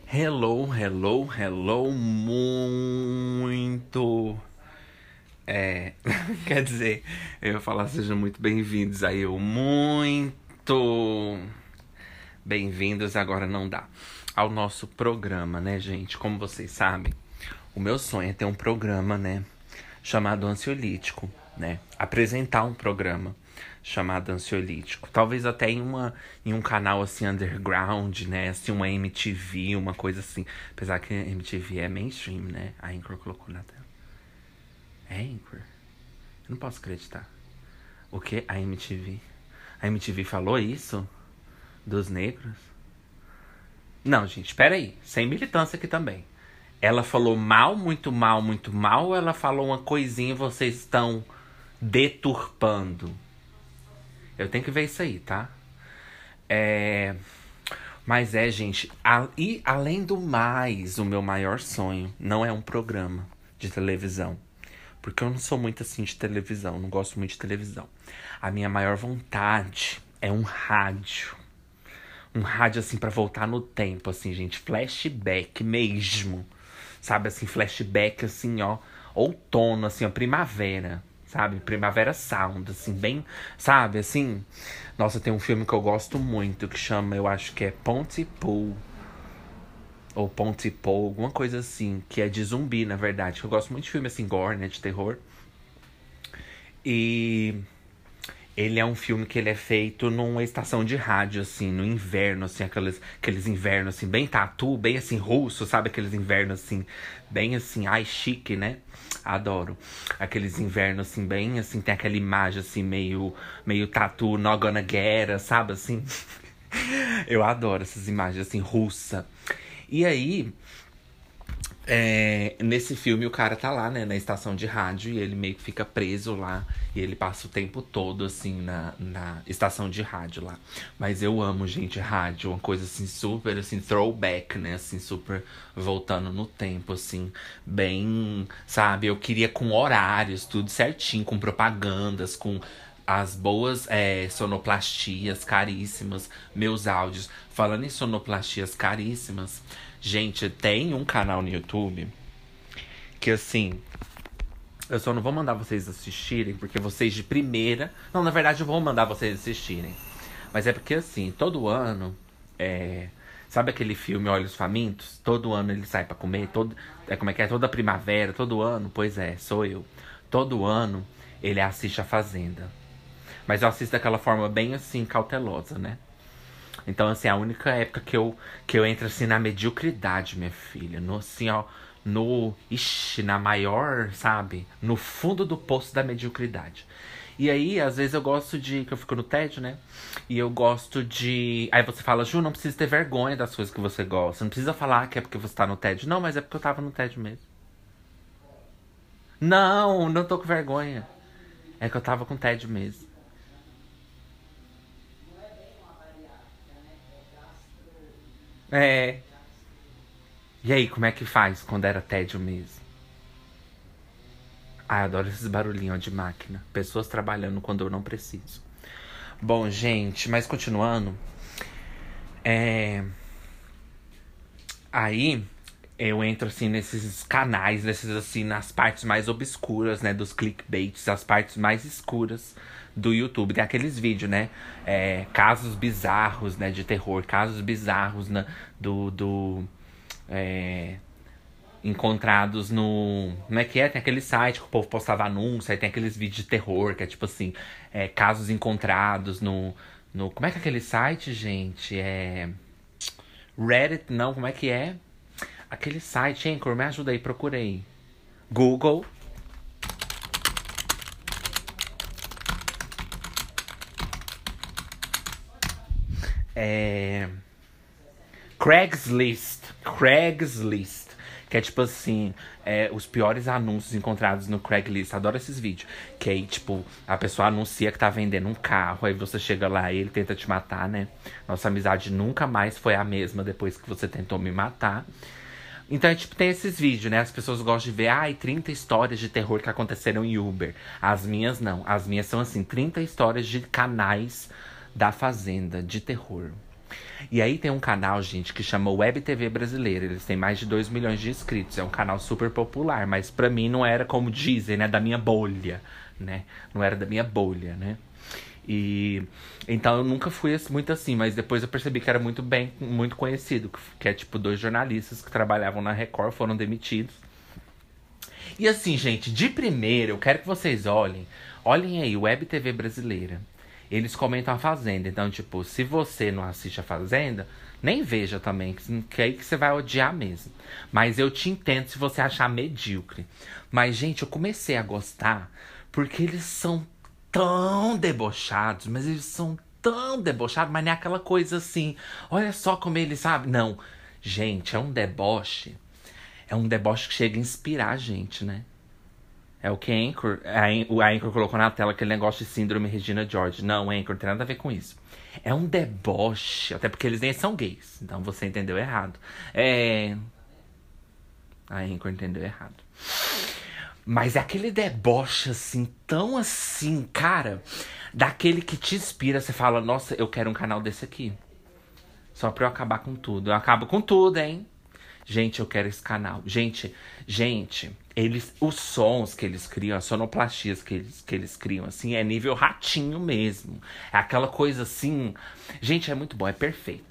Hello, hello, hello, muito. Quer dizer, eu ia falar sejam muito bem-vindos aí, muito bem-vindos, agora não dá, ao nosso programa, né, gente? Como vocês sabem, o meu sonho é ter um programa, né, chamado Ansiolítico, né? Apresentar um programa chamado Ansiolítico. Talvez até em um canal assim underground, né? Assim, uma MTV, uma coisa assim. Apesar que a MTV é mainstream, né? A Anchor colocou na tela. É Anchor? Eu não posso acreditar. O que? A MTV? A MTV falou isso? Dos negros? Não, gente, peraí. Sem militância aqui também. Ela falou mal, muito mal, muito mal, ou ela falou uma coisinha e vocês estão deturpando? Eu tenho que ver isso aí, tá? Mas gente, e além do mais, o meu maior sonho não é um programa de televisão. Porque eu não sou muito assim de televisão, não gosto muito de televisão. A minha maior vontade é um rádio. Um rádio assim pra voltar no tempo, assim, gente, flashback mesmo. Sabe assim, flashback assim, ó, outono assim, ó, primavera. Sabe? Primavera Sound, assim, bem. Sabe, assim. Nossa, tem um filme que eu gosto muito que chama, eu acho que é Pontypool. Ou Pontypool, alguma coisa assim. Que é de zumbi, na verdade. Eu gosto muito de filme assim, gore, né? De terror. E ele é um filme que ele é feito numa estação de rádio, assim, no inverno, assim, aqueles invernos, assim, bem tatu, bem, assim, russo, sabe? Aqueles invernos, assim, bem, assim, ai, chique, né? Adoro. Aqueles invernos, assim, bem, assim, tem aquela imagem, assim, meio tatu, not gonna get us, sabe, assim? Eu adoro essas imagens, assim, russa. E aí, nesse filme o cara tá lá, né, na estação de rádio e ele meio que fica preso lá. E ele passa o tempo todo, assim, na estação de rádio lá. Mas eu amo, gente, rádio. Uma coisa, assim, super, assim, throwback, né? Assim, super voltando no tempo, assim. Bem, sabe? Eu queria com horários, tudo certinho, com propagandas, com as boas sonoplastias caríssimas, meus áudios. Falando em sonoplastias caríssimas, gente, tem um canal no YouTube que, assim, eu só não vou mandar vocês assistirem, porque vocês de primeira. Não, na verdade, eu vou mandar vocês assistirem. Mas é porque, assim, todo ano. Sabe aquele filme Olhos Famintos? Todo ano ele sai pra comer. Como é que é? Toda primavera, todo ano? Pois é, sou eu. Todo ano ele assiste A Fazenda. Mas eu assisto daquela forma bem, assim, cautelosa, né? Então, assim, a única época que eu entro, assim, na mediocridade, minha filha. No, assim, ó, ixi, na maior, sabe? No fundo do poço da mediocridade. E aí, às vezes eu gosto de, que eu fico no tédio, né? E eu gosto de. Aí você fala, Ju, não precisa ter vergonha das coisas que você gosta. Não precisa falar que é porque você tá no tédio. Não, mas é porque eu tava no tédio mesmo. Não, não tô com vergonha. É que eu tava com tédio mesmo. É. E aí, como é que faz quando era tédio mesmo? Ai, adoro esses barulhinhos ó, de máquina. Pessoas trabalhando quando eu não preciso. Bom, gente, mas continuando. É... Aí eu entro assim nesses canais, nesses assim, nas partes mais obscuras, né? Dos clickbaits, as partes mais escuras do YouTube. Tem aqueles vídeos, né? Casos bizarros, né? De terror, casos bizarros é, encontrados no. Como é que é? Tem aquele site que o povo postava anúncio, aí tem aqueles vídeos de terror, que é tipo assim, casos encontrados no. Como é que é aquele site, gente? Reddit, não, como é que é? Aquele site, Anchor, me ajuda aí, procurei. Google. É... Craigslist. Que é tipo assim, os piores anúncios encontrados no Craigslist. Adoro esses vídeos. Que aí, tipo, a pessoa anuncia que tá vendendo um carro. Aí você chega lá e ele tenta te matar, né? Nossa amizade nunca mais foi a mesma depois que você tentou me matar. Então, tipo, tem esses vídeos, né? As pessoas gostam de ver, 30 histórias de terror que aconteceram em Uber. As minhas não. As minhas são, assim, 30 histórias de canais da Fazenda, de terror. E aí tem um canal, gente, que chama Web TV Brasileira. Eles têm mais de 2 milhões de inscritos. É um canal super popular, mas pra mim não era, como dizem, né, da minha bolha, né? Não era da minha bolha, né? E então eu nunca fui muito assim, mas depois eu percebi que era muito conhecido, que é tipo 2 jornalistas que trabalhavam na Record, foram demitidos. E assim, gente, de primeira, eu quero que vocês olhem aí, Web TV Brasileira. Eles comentam a Fazenda. Então, tipo, se você não assiste a Fazenda, nem veja também, que é aí que você vai odiar mesmo. Mas eu te entendo se você achar medíocre. Mas, gente, eu comecei a gostar porque eles são tão debochados, mas eles são tão debochados, mas não é aquela coisa assim, olha só como eles sabem. Não, gente, é um deboche. É um deboche que chega a inspirar a gente, né? É o que o Anchor colocou na tela, aquele negócio de síndrome Regina George. Não, Anchor, não tem nada a ver com isso. É um deboche, até porque eles nem são gays. Então você entendeu errado. A Anchor entendeu errado. Mas é aquele deboche, assim, tão assim, cara, daquele que te inspira. Você fala, nossa, eu quero um canal desse aqui. Só pra eu acabar com tudo. Eu acabo com tudo, hein? Gente, eu quero esse canal. Gente, os sons que eles criam, as sonoplastias que eles criam, assim, é nível ratinho mesmo. É aquela coisa assim. Gente, é muito bom, é perfeito.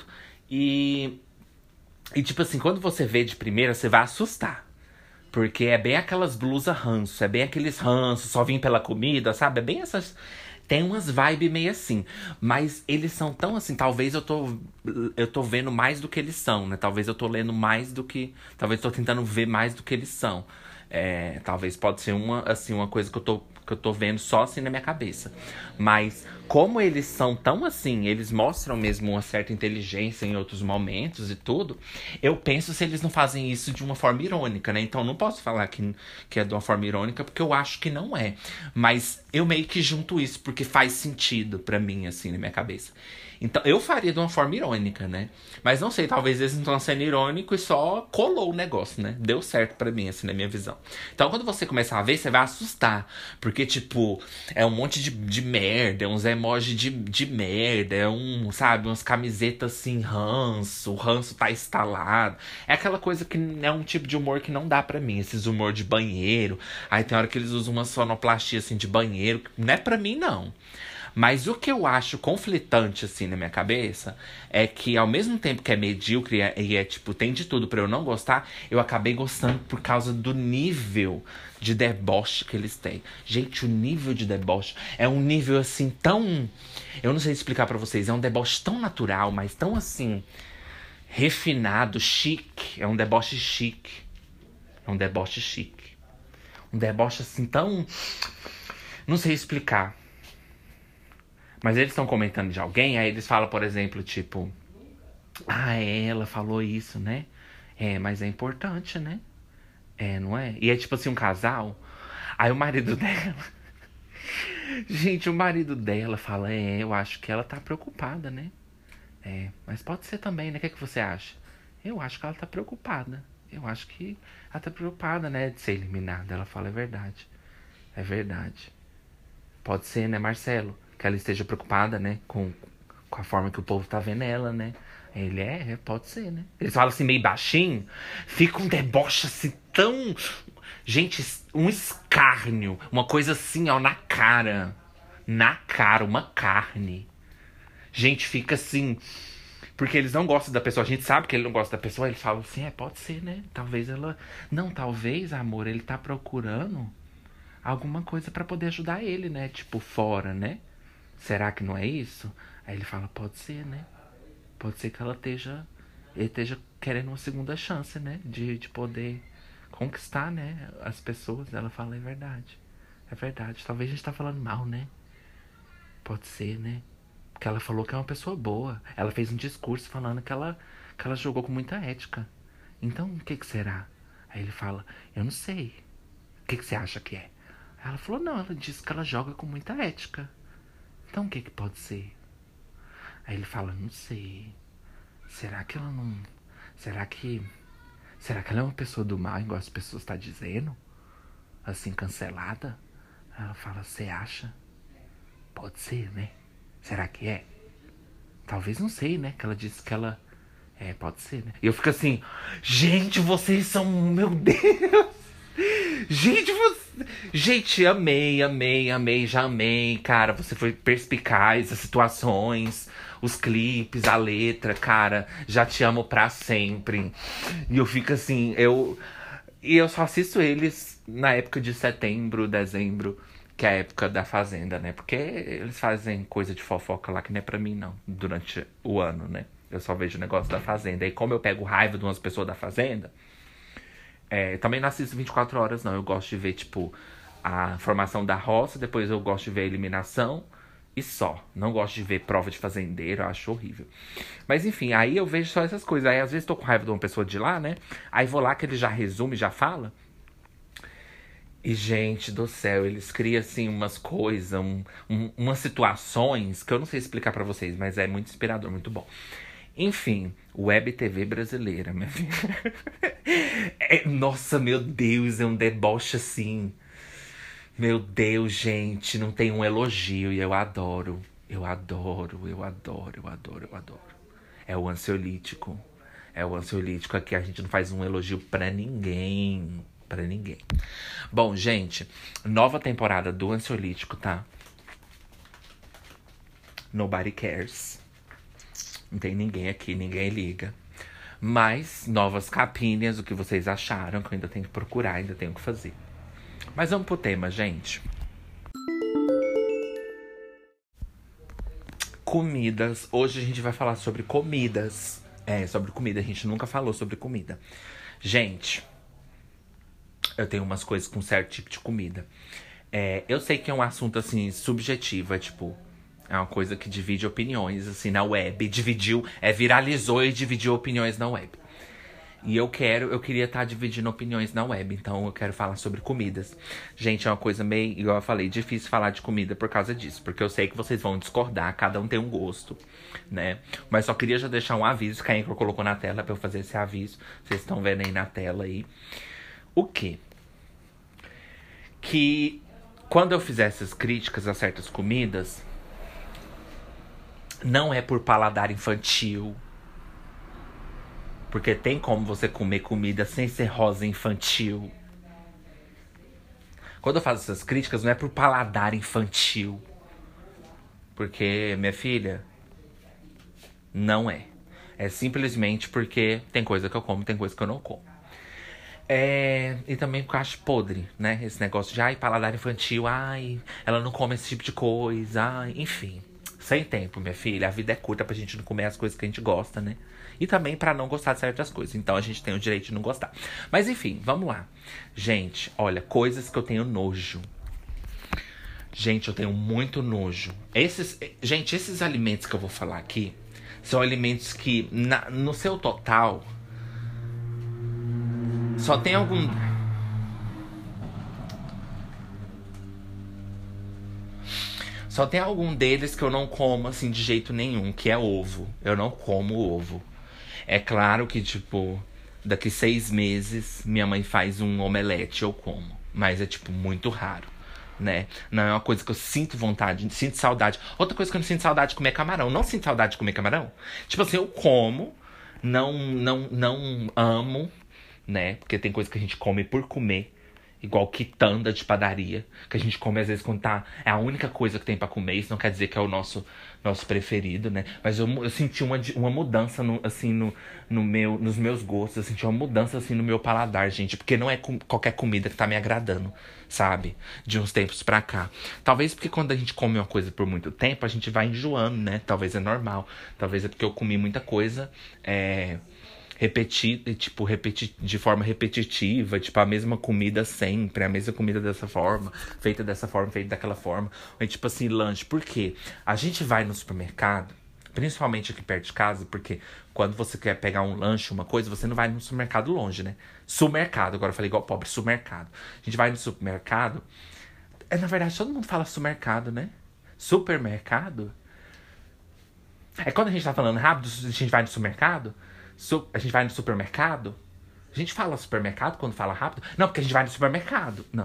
E tipo assim, quando você vê de primeira, você vai assustar. Porque é bem aquelas blusas ranço, é bem aqueles ranços, só vim pela comida, sabe? É bem essas. Tem umas vibes meio assim. Mas eles são tão assim. Talvez eu tô vendo mais do que eles são, né? Talvez eu tô lendo mais do que. Talvez eu tô tentando ver mais do que eles são. Talvez pode ser uma coisa que eu tô vendo só assim na minha cabeça. Mas como eles são tão assim, eles mostram mesmo uma certa inteligência em outros momentos e tudo, eu penso se eles não fazem isso de uma forma irônica, né? Então eu não posso falar que é de uma forma irônica, porque eu acho que não é. Mas eu meio que junto isso, porque faz sentido pra mim, assim, na minha cabeça. Então, eu faria de uma forma irônica, né? Mas não sei, talvez eles não estão sendo irônicos e só colou o negócio, né? Deu certo pra mim, assim, na minha visão. Então, quando você começar a ver, você vai assustar. Porque, tipo, é um monte de merda, é uns emojis de merda, sabe, umas camisetas assim, ranço, o ranço tá instalado. É aquela coisa que é um tipo de humor que não dá pra mim, esses humor de banheiro. Aí tem hora que eles usam uma sonoplastia, assim, de banheiro, que não é pra mim, não. Mas o que eu acho conflitante, assim, na minha cabeça, é que ao mesmo tempo que é medíocre e tipo, tem de tudo pra eu não gostar, eu acabei gostando por causa do nível de deboche que eles têm. Gente, o nível de deboche é um nível, assim, tão... Eu não sei explicar pra vocês, é um deboche tão natural, mas tão, assim, refinado, chique. É um deboche chique. É um deboche chique. Um deboche, assim, tão... Não sei explicar. Mas eles estão comentando de alguém, aí eles falam, por exemplo, tipo... Ah, ela falou isso, né? Mas é importante, né? Não é? E é tipo assim, um casal. Aí o marido dela... Gente, o marido dela fala... eu acho que ela tá preocupada, né? Mas pode ser também, né? O que é que você acha? Eu acho que ela tá preocupada. Eu acho que ela tá preocupada, né? De ser eliminada. Ela fala, é verdade. É verdade. Pode ser, né, Marcelo? Que ela esteja preocupada, né? Com a forma que o povo tá vendo ela, né? Ele pode ser, né? Eles falam assim meio baixinho. Fica um deboche assim tão... Gente, um escárnio. Uma coisa assim, ó, na cara. Na cara, uma carne. Gente, fica assim... Porque eles não gostam da pessoa. A gente sabe que ele não gosta da pessoa. Ele fala assim, pode ser, né? Talvez ela... Não, talvez, amor, ele tá procurando... alguma coisa pra poder ajudar ele, né? Tipo, fora, né? Será que não é isso? Aí ele fala, pode ser, né? Pode ser que ele esteja querendo uma segunda chance, né? De poder conquistar, né? As pessoas. Ela fala, é verdade. É verdade. Talvez a gente tá falando mal, né? Pode ser, né? Porque ela falou que é uma pessoa boa. Ela fez um discurso falando que ela jogou com muita ética. Então, o que será? Aí ele fala, eu não sei. O que você acha que é? Ela falou, não, ela disse que ela joga com muita ética. Então o que pode ser? Aí ele fala, não sei. Será que ela não... Será que ela é uma pessoa do mal, igual as pessoas estão dizendo? Assim, cancelada? Ela fala, você acha? Pode ser, né? Será que é? Talvez, não sei, né? Que ela disse que ela... É, pode ser, né? E eu fico assim... Gente, vocês são... Meu Deus! Gente, Gente, amei, amei, amei, já amei, cara. Você foi perspicaz, as situações, os clipes, a letra, cara. Já te amo pra sempre. E eu fico assim, E eu só assisto eles na época de setembro, dezembro, que é a época da Fazenda, né? Porque eles fazem coisa de fofoca lá que não é pra mim, não, durante o ano, né? Eu só vejo o negócio da Fazenda. E como eu pego raiva de umas pessoas da Fazenda... também não assisto 24 horas, não. Eu gosto de ver, tipo, a formação da roça. Depois eu gosto de ver a eliminação. E só. Não gosto de ver prova de fazendeiro. Eu acho horrível. Mas enfim, aí eu vejo só essas coisas. Aí às vezes tô com raiva de uma pessoa de lá, né? Aí vou lá que ele já resume, já fala. E, gente do céu, eles criam, assim, umas coisas, umas situações que eu não sei explicar pra vocês, mas é muito inspirador, muito bom. Enfim, Web TV brasileira, minha filha. Nossa, meu Deus, é um deboche assim. Meu Deus, gente, não tem um elogio e eu adoro. Eu adoro, eu adoro, eu adoro, eu adoro. É o ansiolítico. É o ansiolítico aqui, a gente não faz um elogio pra ninguém. Pra ninguém. Bom, gente, nova temporada do ansiolítico, tá? Nobody cares. Não tem ninguém aqui, ninguém liga. Mas, novas capinhas, o que vocês acharam, que eu ainda tenho que procurar, ainda tenho que fazer. Mas vamos pro tema, gente. Comidas. Hoje a gente vai falar sobre comidas. Sobre comida. A gente nunca falou sobre comida. Gente, eu tenho umas coisas com certo tipo de comida. Eu sei que é um assunto, assim, subjetivo. É uma coisa que divide opiniões, assim, na web. Viralizou e dividiu opiniões na web. E eu queria estar dividindo opiniões na web. Então eu quero falar sobre comidas. Gente, é uma coisa meio, igual eu falei, difícil falar de comida por causa disso. Porque eu sei que vocês vão discordar, cada um tem um gosto, né? Mas só queria já deixar um aviso, que a Anchor colocou na tela pra eu fazer esse aviso. Vocês estão vendo aí na tela aí. O quê? Que quando eu fizer essas críticas a certas comidas, não é por paladar infantil. Porque tem como você comer comida sem ser rosa infantil. Quando eu faço essas críticas, não é por paladar infantil. Porque, minha filha, não é. É simplesmente porque tem coisa que eu como, tem coisa que eu não como. E também porque eu acho podre, né? Esse negócio de, paladar infantil, ela não come esse tipo de coisa, enfim. Sem tempo, minha filha. A vida é curta pra gente não comer as coisas que a gente gosta, né? E também pra não gostar de certas coisas. Então a gente tem o direito de não gostar. Mas enfim, vamos lá. Gente, olha, coisas que eu tenho nojo. Gente, eu tenho muito nojo. Esses alimentos que eu vou falar aqui são alimentos que, no seu total, só tem algum... Só tem algum deles que eu não como, assim, de jeito nenhum, que é ovo. Eu não como ovo. É claro que, daqui 6 meses, minha mãe faz um omelete, eu como. Mas é, muito raro, né? Não é uma coisa que eu sinto vontade, sinto saudade. Outra coisa que eu não sinto saudade de comer é camarão. Não sinto saudade de comer camarão. Eu como, não amo, né? Porque tem coisa que a gente come por comer. Igual quitanda de padaria, que a gente come às vezes quando é a única coisa que tem pra comer. Isso não quer dizer que é o nosso preferido, né? Mas eu senti uma mudança nos meus gostos. Eu senti uma mudança assim no meu paladar, gente. Porque não é qualquer comida que tá me agradando, sabe? De uns tempos pra cá. Talvez porque quando a gente come uma coisa por muito tempo, a gente vai enjoando, né? Talvez é normal. Talvez é porque eu comi muita coisa repetir de forma repetitiva, a mesma comida sempre, a mesma comida dessa forma, feita daquela forma. Ou assim, lanche. Por quê? A gente vai no supermercado, principalmente aqui perto de casa, porque quando você quer pegar um lanche, uma coisa, você não vai no supermercado longe, né? Supermercado, agora eu falei igual pobre, supermercado. A gente vai no supermercado, na verdade todo mundo fala supermercado, né? Supermercado? Quando a gente tá falando rápido, a gente vai no supermercado? A gente vai no supermercado? A gente fala supermercado quando fala rápido? Não, porque a gente vai no supermercado. Não.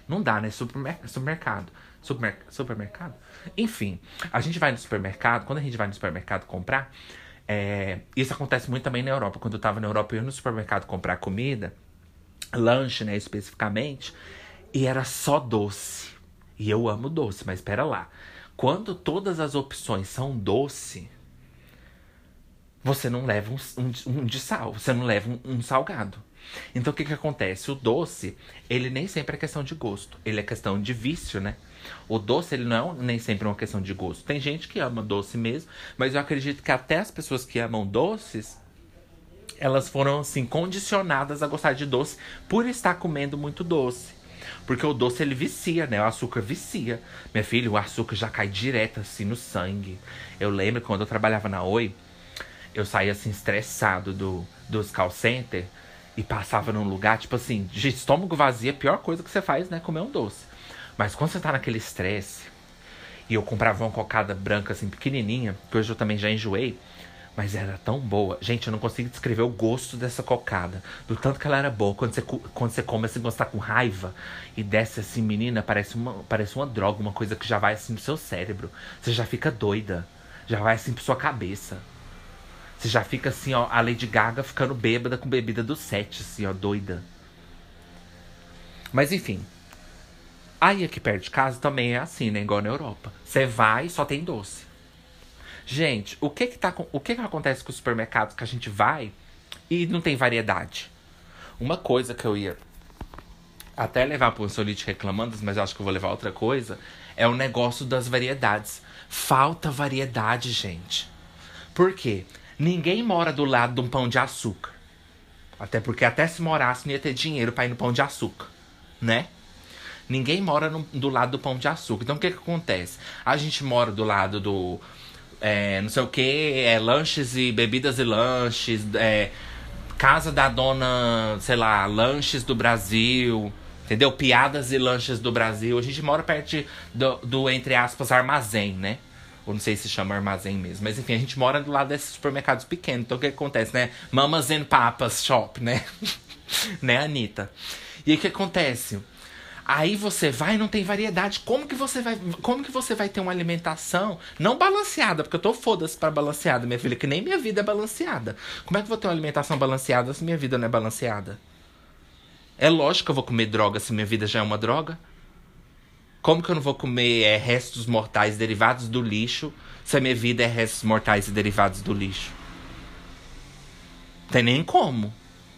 Não dá, né? Supermercado. Supermercado? Enfim, a gente vai no supermercado. Quando a gente vai no supermercado comprar, isso acontece muito também na Europa. Quando eu tava na Europa, eu ia no supermercado comprar comida, lanche, né, especificamente, e era só doce. E eu amo doce, mas espera lá. Quando todas as opções são doce, você não leva um de sal, você não leva um salgado. Então o que acontece? O doce, ele nem sempre é questão de gosto, ele é questão de vício, né? O doce, ele não é nem sempre uma questão de gosto. Tem gente que ama doce mesmo, mas eu acredito que até as pessoas que amam doces, elas foram, assim, condicionadas a gostar de doce por estar comendo muito doce. Porque o doce, ele vicia, né? O açúcar vicia. Minha filha, o açúcar já cai direto, assim, no sangue. Eu lembro quando eu trabalhava na Oi, eu saía, assim, estressado dos call center e passava num lugar, tipo assim, de estômago vazio, a pior coisa que você faz, né? Comer um doce. Mas quando você tá naquele estresse, e eu comprava uma cocada branca, assim, pequenininha, que hoje eu também já enjoei, mas era tão boa. Gente, eu não consigo descrever o gosto dessa cocada. Do tanto que ela era boa. Quando você come assim, quando você tá com raiva e desce assim, menina, parece uma droga, uma coisa que já vai assim no seu cérebro. Você já fica doida. Já vai assim pra sua cabeça. Você já fica assim, ó, a Lady Gaga ficando bêbada com bebida do 7, assim, ó, doida. Mas enfim. Aí aqui perto de casa também é assim, né? Igual na Europa. Você vai e só tem doce. Gente, o que acontece com os supermercados que a gente vai e não tem variedade? Uma coisa que eu ia até levar pro Insolite Reclamando, mas eu acho que eu vou levar outra coisa, é o negócio das variedades. Falta variedade, gente. Por quê? Ninguém mora do lado de um pão de açúcar. Até porque até se morasse não ia ter dinheiro pra ir no pão de açúcar, né? Ninguém mora do lado do pão de açúcar. Então o que acontece? A gente mora do lado do... não sei o que, lanches e bebidas e lanches, casa da dona, sei lá, lanches do Brasil, entendeu? Piadas e lanches do Brasil. A gente mora perto do entre aspas, armazém, né? Ou não sei se chama armazém mesmo. Mas enfim, a gente mora do lado desses supermercados pequenos. Então o que acontece, né? Mamas and Papas Shop, né? Né, Anitta? E aí o que acontece? Aí você vai e não tem variedade. Como que você vai ter uma alimentação não balanceada? Porque eu tô foda-se pra balanceada, minha filha, que nem minha vida é balanceada. Como é que eu vou ter uma alimentação balanceada se minha vida não é balanceada? É lógico que eu vou comer droga se minha vida já é uma droga. Como que eu não vou comer restos mortais derivados do lixo se a minha vida é restos mortais e derivados do lixo? Tem nem como.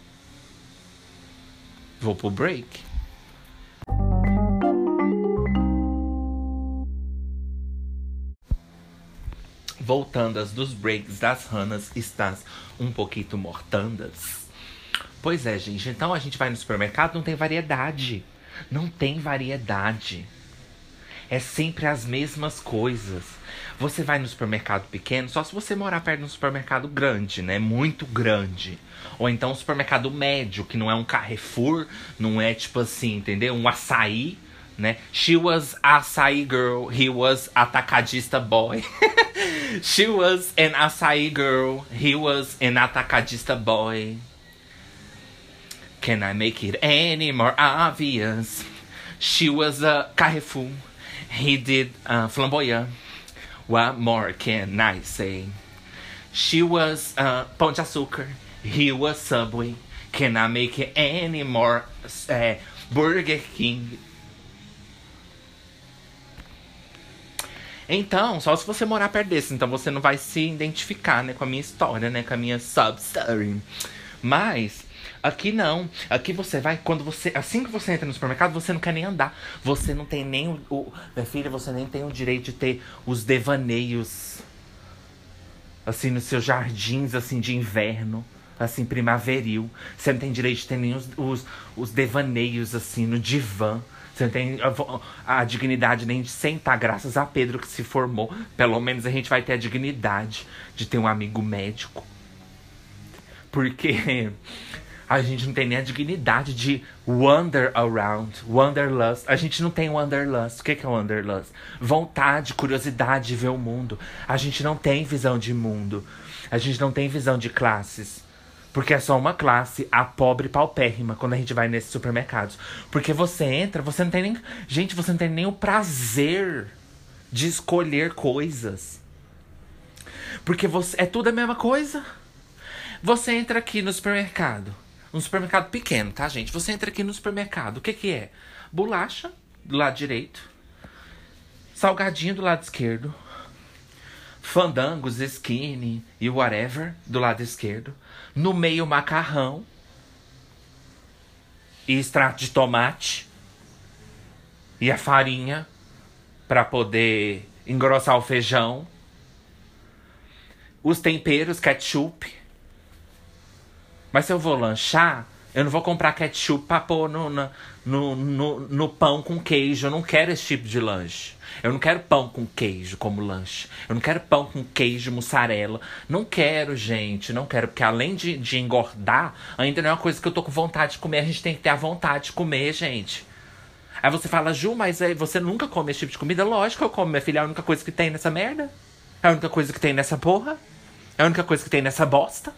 Vou pro break. Voltandas dos breaks das ranas, estás um pouquinho mortandas. Pois é, gente. Então a gente vai no supermercado, não tem variedade. Não tem variedade. É sempre as mesmas coisas. Você vai no supermercado pequeno, só se você morar perto de um supermercado grande, né? Muito grande. Ou então um supermercado médio, que não é um Carrefour, não é tipo assim, entendeu? Um açaí, né? She was açaí girl, he was atacadista boy. She was an açaí girl, he was an atacadista boy. Can I make it any more obvious? She was a Carrefour, he did flamboyant. What more can I say? She was Pão de Açúcar, he was Subway. Can I make it any more Burger King? Então, só se você morar perto desse. Então você não vai se identificar, né, com a minha história, né, com a minha sub-story. Mas aqui não. Aqui você vai, assim que você entra no supermercado, você não quer nem andar. Você não tem nem minha filha, você nem tem o direito de ter os devaneios, assim, nos seus jardins, assim, de inverno, assim, primaveril. Você não tem direito de ter nem os devaneios, assim, no divã. Você não tem a dignidade nem de sentar, graças a Pedro que se formou. Pelo menos a gente vai ter a dignidade de ter um amigo médico. Porque a gente não tem nem a dignidade de wander around, wanderlust. A gente não tem wanderlust. O que é wanderlust? Vontade, curiosidade de ver o mundo. A gente não tem visão de mundo. A gente não tem visão de classes. Porque é só uma classe, a pobre paupérrima, quando a gente vai nesses supermercados. Porque você entra, você não tem nem... Gente, você não tem nem o prazer de escolher coisas. Porque é tudo a mesma coisa. Você entra aqui no supermercado. Um supermercado pequeno, tá, gente? Você entra aqui no supermercado. O que que é? Bolacha, do lado direito. Salgadinho, do lado esquerdo. Fandangos, skinny e whatever, do lado esquerdo. No meio, macarrão. E extrato de tomate. E a farinha. Pra poder engrossar o feijão. Os temperos, ketchup. Mas se eu vou lanchar, eu não vou comprar ketchup pra pôr no pão com queijo. Eu não quero esse tipo de lanche. Eu não quero pão com queijo como lanche. Eu não quero pão com queijo, mussarela. Não quero, gente. Não quero. Porque além de engordar, ainda não é uma coisa que eu tô com vontade de comer. A gente tem que ter a vontade de comer, gente. Aí você fala, Ju, mas você nunca come esse tipo de comida? Lógico que eu como, minha filha. É a única coisa que tem nessa merda. É a única coisa que tem nessa porra. É a única coisa que tem nessa bosta.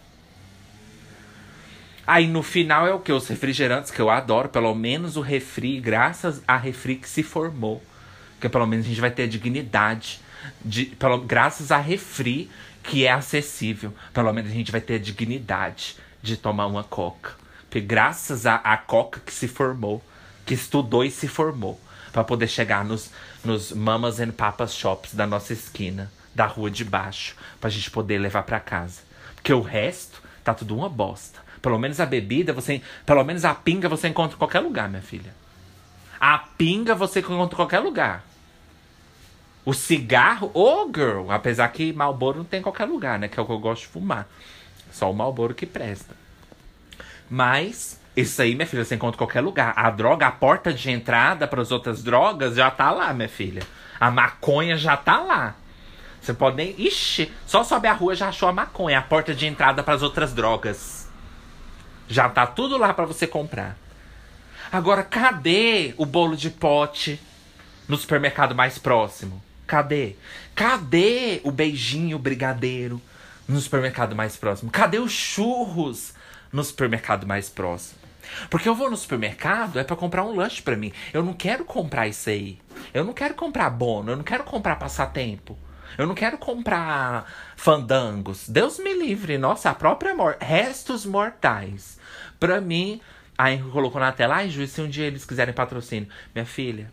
Aí no final é o que? Os refrigerantes, que eu adoro. Pelo menos o refri, graças a refri que se formou. Porque pelo menos a gente vai ter a dignidade. Graças a refri que é acessível. Pelo menos a gente vai ter a dignidade de tomar uma coca. Porque graças a coca que se formou. Que estudou e se formou. Pra poder chegar nos Mamas and Papas Shops da nossa esquina. Da rua de baixo. Pra gente poder levar pra casa. Porque o resto tá tudo uma bosta. Pelo menos a bebida, pelo menos a pinga você encontra em qualquer lugar, minha filha. A pinga você encontra em qualquer lugar. O cigarro, girl. Apesar que Marlboro não tem em qualquer lugar, né? Que é o que eu gosto de fumar. Só o Marlboro que presta. Mas, isso aí, minha filha, você encontra em qualquer lugar. A droga, a porta de entrada para as outras drogas já tá lá, minha filha. A maconha já tá lá. Você pode nem... Ixi, só sobe a rua já achou a maconha. A porta de entrada para as outras drogas. Já tá tudo lá pra você comprar. Agora, cadê o bolo de pote no supermercado mais próximo? Cadê? Cadê o beijinho brigadeiro no supermercado mais próximo? Cadê os churros no supermercado mais próximo? Porque eu vou no supermercado é pra comprar um lanche pra mim. Eu não quero comprar isso aí. Eu não quero comprar bono. Eu não quero comprar passatempo. Eu não quero comprar fandangos. Deus me livre. Nossa, a própria morte. Restos mortais. Pra mim, a Henry colocou na tela. Ai, Ju, se um dia eles quiserem patrocínio. Minha filha,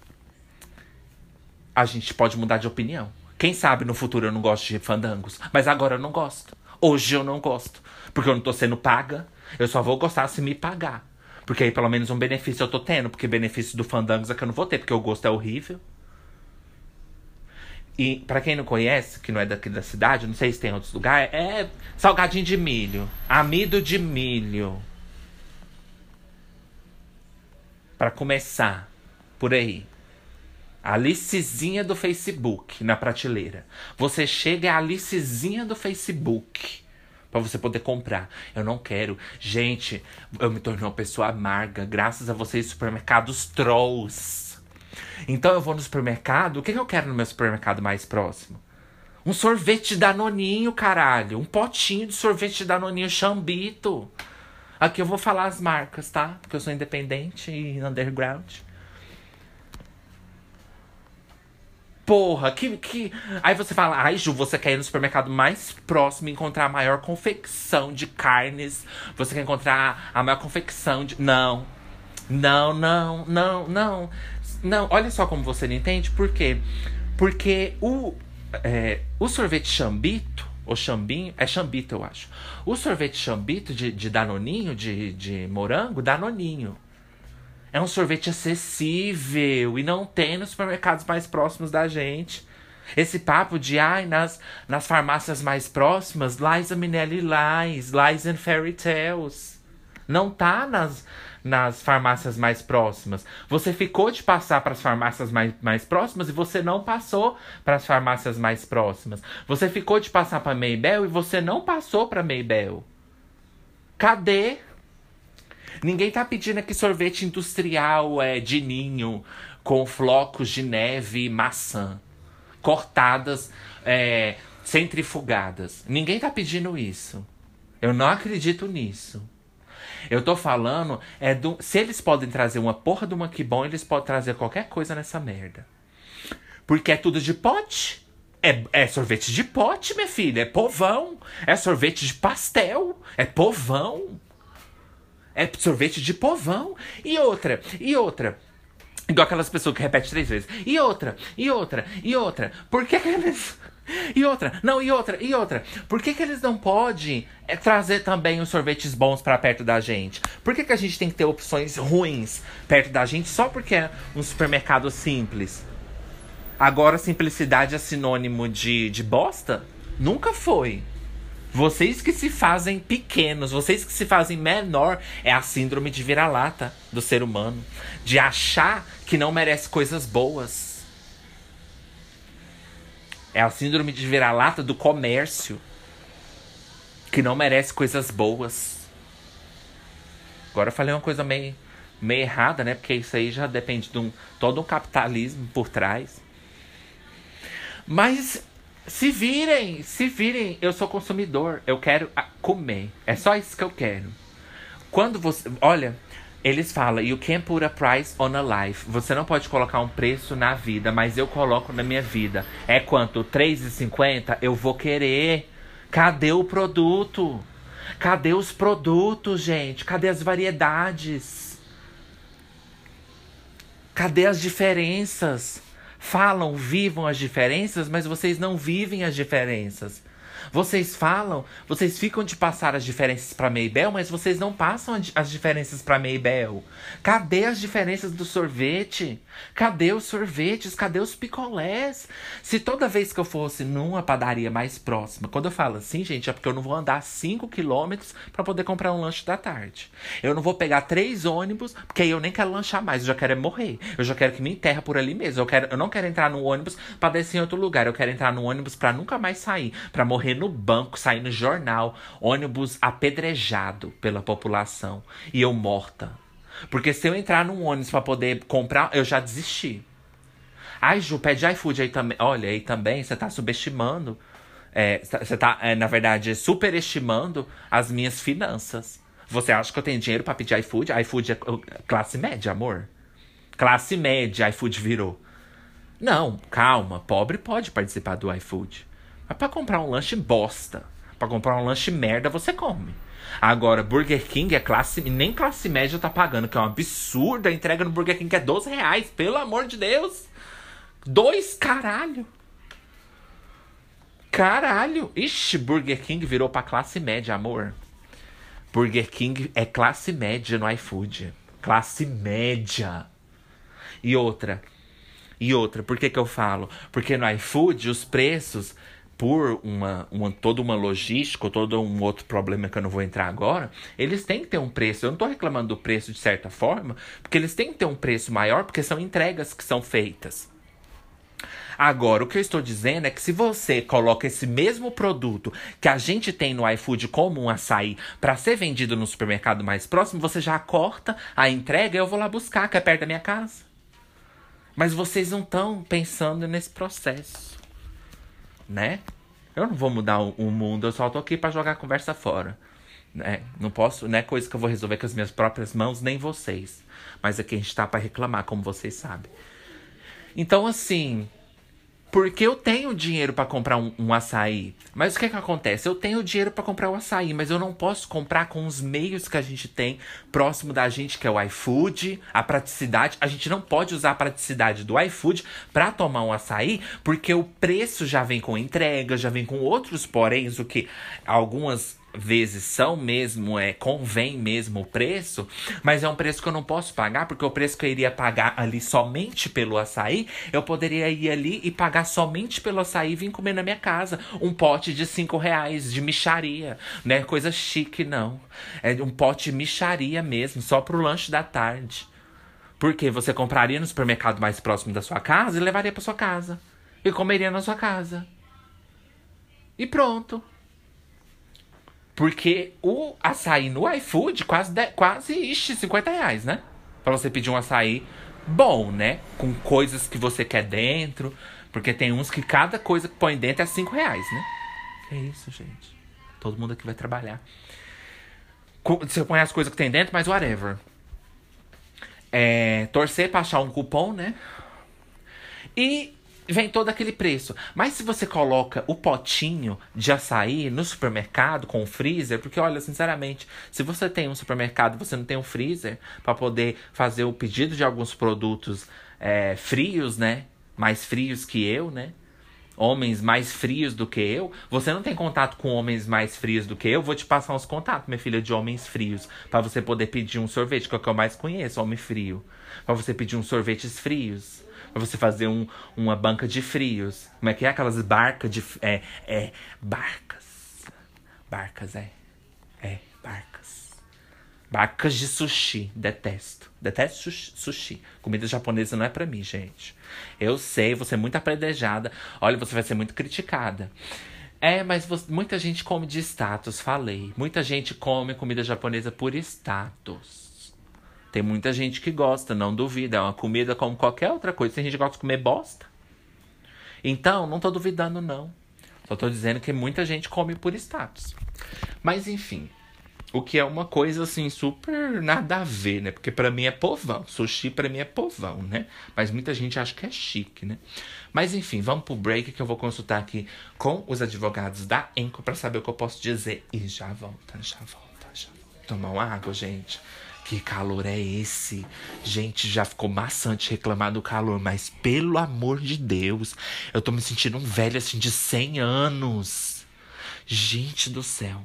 a gente pode mudar de opinião. Quem sabe no futuro eu não gosto de fandangos. Mas agora eu não gosto. Hoje eu não gosto. Porque eu não tô sendo paga. Eu só vou gostar se me pagar. Porque aí pelo menos um benefício eu tô tendo. Porque benefício do fandangos é que eu não vou ter. Porque o gosto é horrível. E pra quem não conhece, que não é daqui da cidade, não sei se tem outros lugares, é salgadinho de milho. Amido de milho. Pra começar, por aí. A Alicezinha do Facebook na prateleira. Você chega, é a Alicezinha do Facebook. Pra você poder comprar. Eu não quero. Gente, eu me tornei uma pessoa amarga. Graças a vocês, supermercados trolls. Então eu vou no supermercado. O que eu quero no meu supermercado mais próximo? Um sorvete de Danoninho, caralho. Um potinho de sorvete de Danoninho Chambito. Aqui eu vou falar as marcas, tá? Porque eu sou independente e underground. Porra, que... Aí você fala, ai, Ju, você quer ir no supermercado mais próximo e encontrar a maior confecção de carnes. Você quer encontrar a maior confecção de... Não, olha só como você não entende. Por quê? Porque o sorvete Chambito, ou Chambinho, é Chambito, eu acho. O sorvete Chambito de Danoninho, de morango, Danoninho. É um sorvete acessível e não tem nos supermercados mais próximos da gente. Esse papo de, nas farmácias mais próximas, Liza Minnelli Lies and Fairy Tales. Não tá nas farmácias mais próximas. Você ficou de passar para as farmácias mais próximas e você não passou para as farmácias mais próximas. Você ficou de passar para Maybell e você não passou para Maybell. Cadê? Ninguém tá pedindo aqui sorvete industrial de ninho com flocos de neve e maçã cortadas, centrifugadas. Ninguém tá pedindo isso. Eu não acredito nisso. Eu tô falando, se eles podem trazer uma porra de uma que bom, eles podem trazer qualquer coisa nessa merda. Porque é tudo de pote. É sorvete de pote, minha filha. É povão. É sorvete de pastel. É povão. É sorvete de povão. E outra. Igual aquelas pessoas que repetem 3 vezes. E outra. Por que eles... E outra. Por que eles não podem trazer também os sorvetes bons pra perto da gente? Por que a gente tem que ter opções ruins perto da gente só porque é um supermercado simples? Agora, simplicidade é sinônimo de bosta? Nunca foi. Vocês que se fazem pequenos, vocês que se fazem menor, é a síndrome de vira-lata do ser humano. De achar que não merece coisas boas. É a síndrome de vira-lata do comércio. Que não merece coisas boas. Agora eu falei uma coisa meio errada, né? Porque isso aí já depende de todo um capitalismo por trás. Mas se virem, eu sou consumidor, eu quero comer. É só isso que eu quero. Quando você... Olha, eles falam, you can't put a price on a life. Você não pode colocar um preço na vida, mas eu coloco na minha vida. É quanto? R$3,50? Eu vou querer. Cadê o produto? Cadê os produtos, gente? Cadê as variedades? Cadê as diferenças? Falam, vivam as diferenças, mas vocês não vivem as diferenças. Vocês falam, vocês ficam de passar as diferenças para Maybell, mas vocês não passam as diferenças para Maybell. Cadê as diferenças do sorvete? Cadê os sorvetes? Cadê os picolés? Se toda vez que eu fosse numa padaria mais próxima, quando eu falo assim, gente, é porque eu não vou andar 5 quilômetros para poder comprar um lanche da tarde. Eu não vou pegar 3 ônibus, porque aí eu nem quero lanchar mais, eu já quero morrer. Eu já quero que me enterra por ali mesmo. Eu não quero entrar no ônibus para descer em outro lugar. Eu quero entrar no ônibus para nunca mais sair, para morrer no banco, sair no jornal, ônibus apedrejado pela população e eu morta. Porque se eu entrar num ônibus pra poder comprar, eu já desisti. Ai, Ju, pede iFood aí também. Olha, aí também você tá subestimando. Você tá, na verdade, superestimando as minhas finanças. Você acha que eu tenho dinheiro pra pedir iFood? iFood é classe média, amor. Classe média, iFood virou. Não, calma. Pobre pode participar do iFood. Mas pra comprar um lanche bosta, pra comprar um lanche merda, você come. Agora, Burger King é nem classe média tá pagando, que é um absurdo. A entrega no Burger King é R$12, pelo amor de Deus. 2, caralho. Caralho. Ixi, Burger King virou pra classe média, amor. Burger King é classe média no iFood. Classe média. E outra, por que eu falo? Porque no iFood os preços... Por toda uma logística, todo um outro problema que eu não vou entrar agora, eles têm que ter um preço. Eu não tô reclamando do preço de certa forma, porque eles têm que ter um preço maior, porque são entregas que são feitas. Agora, o que eu estou dizendo é que se você coloca esse mesmo produto que a gente tem no iFood como um açaí para ser vendido no supermercado mais próximo, você já corta a entrega e eu vou lá buscar, que é perto da minha casa. Mas vocês não estão pensando nesse processo. Né? Eu não vou mudar o mundo, eu só tô aqui pra jogar a conversa fora. Né? Não posso, não é coisa que eu vou resolver com as minhas próprias mãos, nem vocês. Mas aqui a gente tá pra reclamar, como vocês sabem. Então, assim, porque eu tenho dinheiro pra comprar um açaí. Mas o que acontece? Eu tenho dinheiro pra comprar o açaí, mas eu não posso comprar com os meios que a gente tem próximo da gente, que é o iFood, a praticidade. A gente não pode usar a praticidade do iFood pra tomar um açaí, porque o preço já vem com entrega, já vem com outros poréns, o que algumas vezes são mesmo, convém mesmo o preço, mas é um preço que eu não posso pagar, porque o preço que eu iria pagar ali somente pelo açaí, eu poderia ir ali e pagar somente pelo açaí e vir comer na minha casa. Um pote de R$5 de mixaria, não é coisa chique, não. É um pote de mixaria mesmo, só pro lanche da tarde. Porque você compraria no supermercado mais próximo da sua casa e levaria pra sua casa. E comeria na sua casa. E pronto. Porque o açaí no iFood quase R$50, né? Pra você pedir um açaí bom, né? Com coisas que você quer dentro. Porque tem uns que cada coisa que põe dentro é R$5, né? É isso, gente. Todo mundo aqui vai trabalhar. Você põe as coisas que tem dentro, mas whatever. Torcer pra achar um cupom, né? E vem todo aquele preço. Mas se você coloca o potinho de açaí no supermercado com o freezer... Porque, olha, sinceramente, se você tem um supermercado e você não tem um freezer pra poder fazer o pedido de alguns produtos frios, né? Mais frios que eu, né? Homens mais frios do que eu. Você não tem contato com homens mais frios do que eu. Vou te passar uns contatos, minha filha, de homens frios. Pra você poder pedir um sorvete, que é o que eu mais conheço, homem frio. Pra você pedir uns sorvetes frios. Pra você fazer uma banca de frios. Como é que é? Aquelas barcas de... Barcas. Barcas, barcas. Barcas de sushi. Detesto. Detesto sushi. Comida japonesa não é pra mim, gente. Eu sei, você é muito apredejada. Olha, você vai ser muito criticada. Mas muita gente come de status, falei. Muita gente come comida japonesa por status. Tem muita gente que gosta, não duvida. É uma comida como qualquer outra coisa. Tem gente que gosta de comer bosta. Então, não tô duvidando, não. Só tô dizendo que muita gente come por status. Mas, enfim... O que é uma coisa, assim, super nada a ver, né? Porque pra mim é povão. Sushi pra mim é povão, né? Mas muita gente acha que é chique, né? Mas, enfim, vamos pro break que eu vou consultar aqui com os advogados da Anchor pra saber o que eu posso dizer. E já volta. Tomar uma água, gente. Que calor é esse? Gente, já ficou maçante reclamar do calor. Mas, pelo amor de Deus, eu tô me sentindo um velho, assim, de 100 anos. Gente do céu.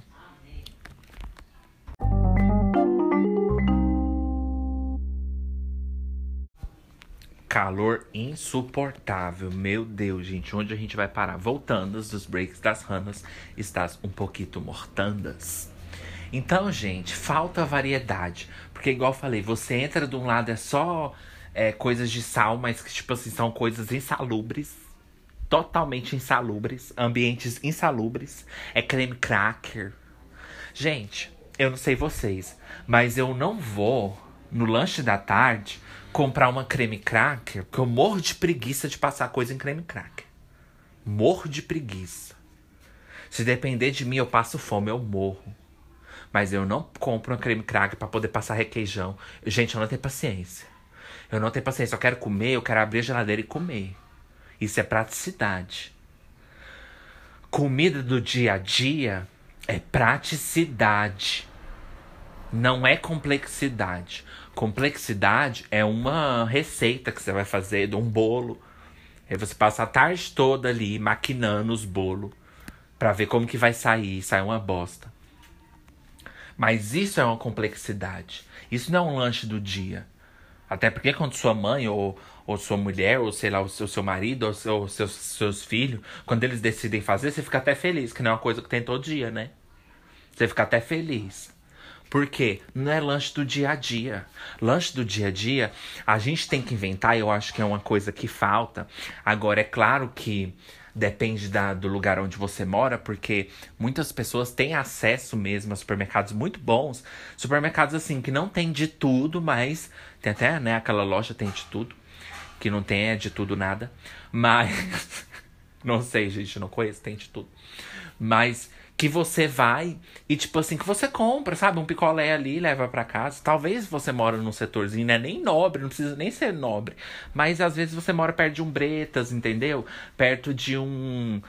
Calor insuportável. Meu Deus, gente. Onde a gente vai parar? Voltando dos breaks das ranas. Estás um pouquinho mortandas. Então, gente, falta variedade. Porque, igual eu falei, você entra de um lado é só coisas de sal, mas que, tipo assim, são coisas insalubres. Totalmente insalubres. Ambientes insalubres. É creme cracker. Gente, eu não sei vocês, mas eu não vou no lanche da tarde comprar uma creme cracker, porque eu morro de preguiça de passar coisa em creme cracker. Morro de preguiça. Se depender de mim, eu passo fome, eu morro. Mas eu não compro uma creme cracker pra poder passar requeijão. Gente, eu não tenho paciência. Eu não tenho paciência. Eu quero comer, eu quero abrir a geladeira e comer. Isso é praticidade. Comida do dia a dia é praticidade. Não é complexidade. Complexidade é uma receita que você vai fazer de um bolo. Aí você passa a tarde toda ali maquinando os bolos pra ver como que vai sair. Sai uma bosta. Mas isso é uma complexidade. Isso não é um lanche do dia. Até porque quando sua mãe ou sua mulher, ou sei lá, o seu marido, ou seus filhos, quando eles decidem fazer, você fica até feliz. Que não é uma coisa que tem todo dia, né? Você fica até feliz. Por quê? Não é lanche do dia a dia. Lanche do dia a dia, a gente tem que inventar, eu acho que é uma coisa que falta. Agora, é claro que depende do lugar onde você mora, porque muitas pessoas têm acesso mesmo a supermercados muito bons. Supermercados, assim, que não tem de tudo, mas... Tem até, né, aquela loja tem de tudo. Que não tem de tudo nada. Mas... não sei, gente, não conheço, tem de tudo. Mas... que você vai e, tipo assim, que você compra, sabe? Um picolé ali, leva pra casa. Talvez você mora num setorzinho, não é nem nobre, não precisa nem ser nobre. Mas, às vezes, você mora perto de um Bretas, entendeu? Perto de um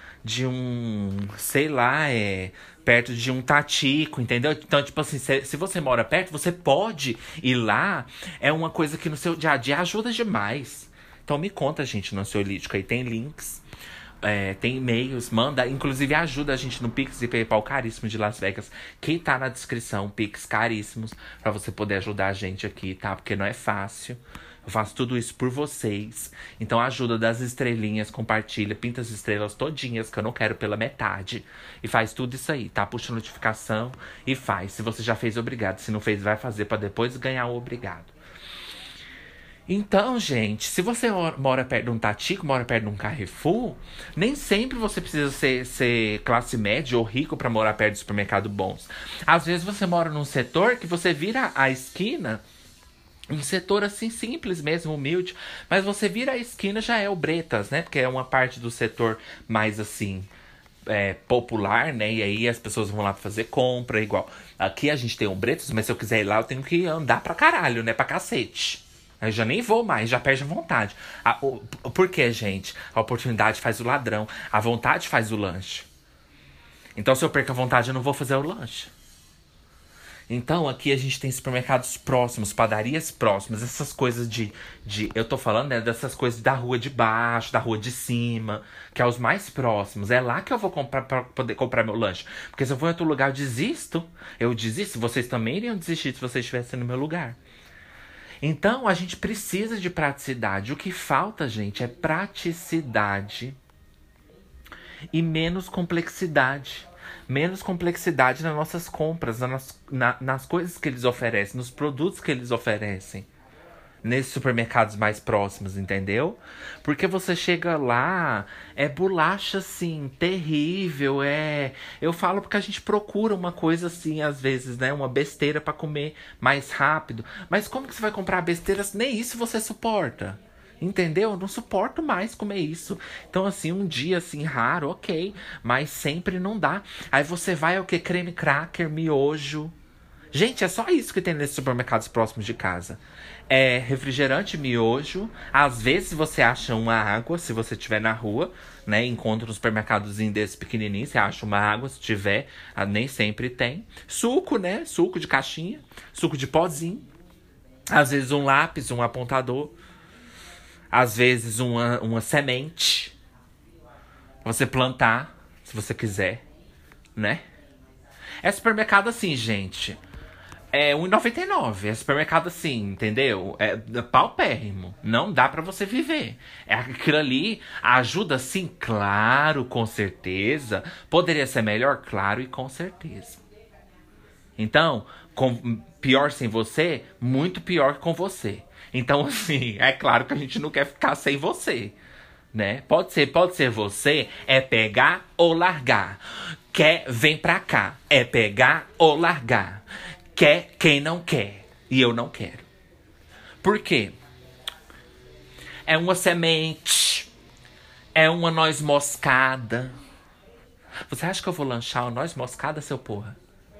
sei lá, perto de um Tatico, entendeu? Então, tipo assim, se você mora perto, você pode ir lá. É uma coisa que no seu dia a dia ajuda demais. Então, me conta, gente, no Ansiolítico aí tem links. Tem e-mails, manda, inclusive ajuda a gente no Pix e PayPal caríssimo de Las Vegas, que tá na descrição, Pix caríssimos, pra você poder ajudar a gente aqui, tá? Porque não é fácil, eu faço tudo isso por vocês, então ajuda das estrelinhas, compartilha, pinta as estrelas todinhas, que eu não quero pela metade, e faz tudo isso aí, tá? Puxa a notificação e faz, se você já fez, obrigado, se não fez, vai fazer pra depois ganhar o obrigado. Então, gente, se você mora perto de um Tatico, mora perto de um Carrefour, nem sempre você precisa ser classe média ou rico para morar perto de supermercado bons. Às vezes você mora num setor que você vira a esquina, um setor assim simples mesmo, humilde, mas você vira a esquina já é o Bretas, né? Porque é uma parte do setor mais assim, popular, né? E aí as pessoas vão lá pra fazer compra, igual. Aqui a gente tem um Bretos, mas se eu quiser ir lá, eu tenho que andar pra caralho, né? Pra cacete. Eu já nem vou mais, já perde a vontade. Por quê, gente? A oportunidade faz o ladrão. A vontade faz o lanche. Então, se eu perco a vontade, eu não vou fazer o lanche. Então, aqui a gente tem supermercados próximos, padarias próximas, essas coisas eu tô falando, né, dessas coisas da rua de baixo, da rua de cima, que é os mais próximos. É lá que eu vou comprar pra poder comprar meu lanche. Porque se eu for em outro lugar, eu desisto. Vocês também iriam desistir se vocês estivessem no meu lugar. Então, a gente precisa de praticidade. O que falta, gente, é praticidade e menos complexidade. Menos complexidade nas nossas compras, nas coisas que eles oferecem, nos produtos que eles oferecem. Nesses supermercados mais próximos, entendeu? Porque você chega lá, é bolacha, assim, terrível, Eu falo porque a gente procura uma coisa assim, às vezes, né? Uma besteira pra comer mais rápido. Mas como que você vai comprar besteira se nem isso você suporta? Entendeu? Eu não suporto mais comer isso. Então, assim, um dia, assim, raro, ok. Mas sempre não dá. Aí você vai ao que? Creme cracker, miojo. Gente, é só isso que tem nesses supermercados próximos de casa. É refrigerante, miojo. Às vezes você acha uma água, se você estiver na rua, né? Encontra um supermercadozinho desse pequenininho, você acha uma água, se tiver. Nem sempre tem. Suco, né? Suco de caixinha. Suco de pozinho. Às vezes um lápis, um apontador. Às vezes uma semente. Você plantar, se você quiser, né? É supermercado assim, gente. É R$1,99. É supermercado assim, entendeu? É paupérrimo. Não dá pra você viver. Aquilo ali ajuda, sim, claro, com certeza. Poderia ser melhor? Claro e com certeza. Então, pior sem você, muito pior com você. Então, assim, é claro que a gente não quer ficar sem você, né? Pode ser você, é pegar ou largar. Quer, vem pra cá. É pegar ou largar. Quer quem não quer. E eu não quero. Por quê? É uma semente. É uma noz moscada. Você acha que eu vou lanchar uma noz moscada, seu porra?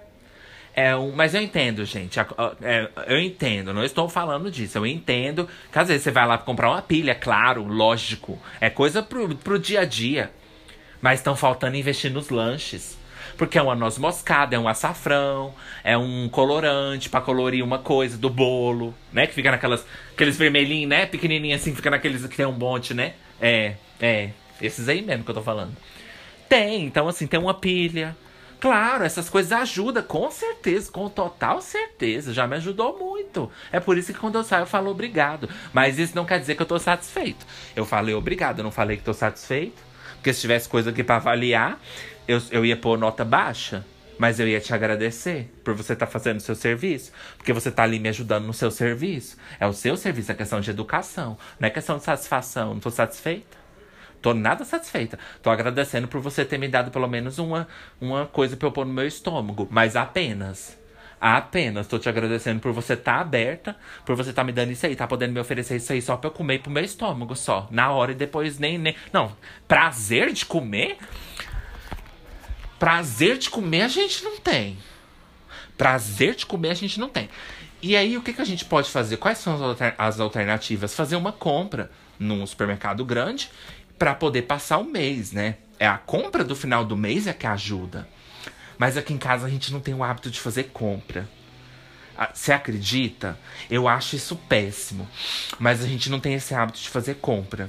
Mas eu entendo, gente. Eu entendo, não estou falando disso. Eu entendo que às vezes você vai lá pra comprar uma pilha, claro, lógico. É coisa pro dia a dia. Mas estão faltando investir nos lanches. Porque é uma noz moscada, é um açafrão, é um colorante pra colorir uma coisa do bolo, né? Que fica aqueles vermelhinhos, né? Pequenininho assim, fica naqueles que tem um monte, né? Esses aí mesmo que eu tô falando. Então assim, tem uma pilha. Claro, essas coisas ajudam, com certeza, com total certeza. Já me ajudou muito. É por isso que quando eu saio eu falo obrigado. Mas isso não quer dizer que eu tô satisfeito. Eu falei obrigado, eu não falei que tô satisfeito. Porque se tivesse coisa aqui pra avaliar, eu ia pôr nota baixa. Mas eu ia te agradecer por você estar fazendo o seu serviço. Porque você tá ali me ajudando no seu serviço. É o seu serviço, é questão de educação. Não é questão de satisfação. Não tô satisfeita? Tô nada satisfeita. Tô agradecendo por você ter me dado pelo menos uma coisa pra eu pôr no meu estômago. Mas apenas. Tô te agradecendo por você estar aberta. Por você estar me dando isso aí. Tá podendo me oferecer isso aí só pra eu comer pro meu estômago só. Na hora e depois nem... Não. Prazer de comer? Prazer de comer a gente não tem. Prazer de comer a gente não tem. E aí, o que a gente pode fazer? Quais são as alternativas? Fazer uma compra num supermercado grande para poder passar o mês, né? É a compra do final do mês é que ajuda. Mas aqui em casa a gente não tem o hábito de fazer compra. Você acredita? Eu acho isso péssimo. Mas a gente não tem esse hábito de fazer compra.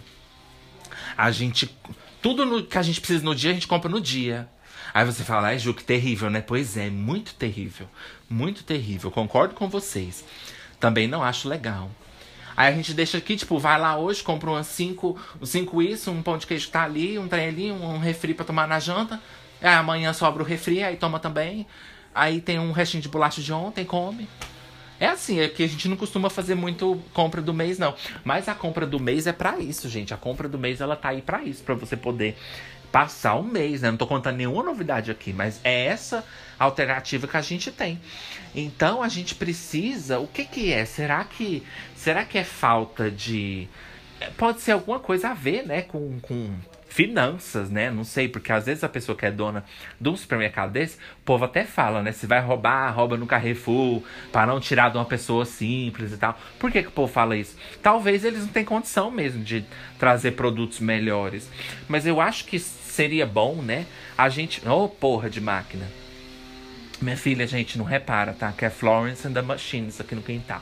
Tudo que a gente precisa no dia, a gente compra no dia. Aí você fala, ai, Ju, que terrível, né? Pois é, muito terrível. Muito terrível. Concordo com vocês. Também não acho legal. Aí a gente deixa aqui, tipo, vai lá hoje, compra umas 5 isso, um pão de queijo que tá ali, um trem ali, um refri pra tomar na janta. Aí amanhã sobra o refri, aí toma também. Aí tem um restinho de bolacha de ontem, come. É assim, é que a gente não costuma fazer muito compra do mês, não. Mas a compra do mês é pra isso, gente. A compra do mês, ela tá aí pra isso, pra você poder passar o mês, né? Não tô contando nenhuma novidade aqui, mas é essa alternativa que a gente tem. Então, a gente precisa... O que é? Será que é falta de... Pode ser alguma coisa a ver, né? Com finanças, né? Não sei, porque às vezes a pessoa que é dona de um supermercado desse, o povo até fala, né? Se vai roubar, rouba no Carrefour, para não tirar de uma pessoa simples e tal. Por que o povo fala isso? Talvez eles não tenham condição mesmo de trazer produtos melhores. Mas eu acho que seria bom, né? A gente... Ô, porra de máquina. Minha filha, gente, não repara, tá? Que é Florence and the Machines aqui no quintal.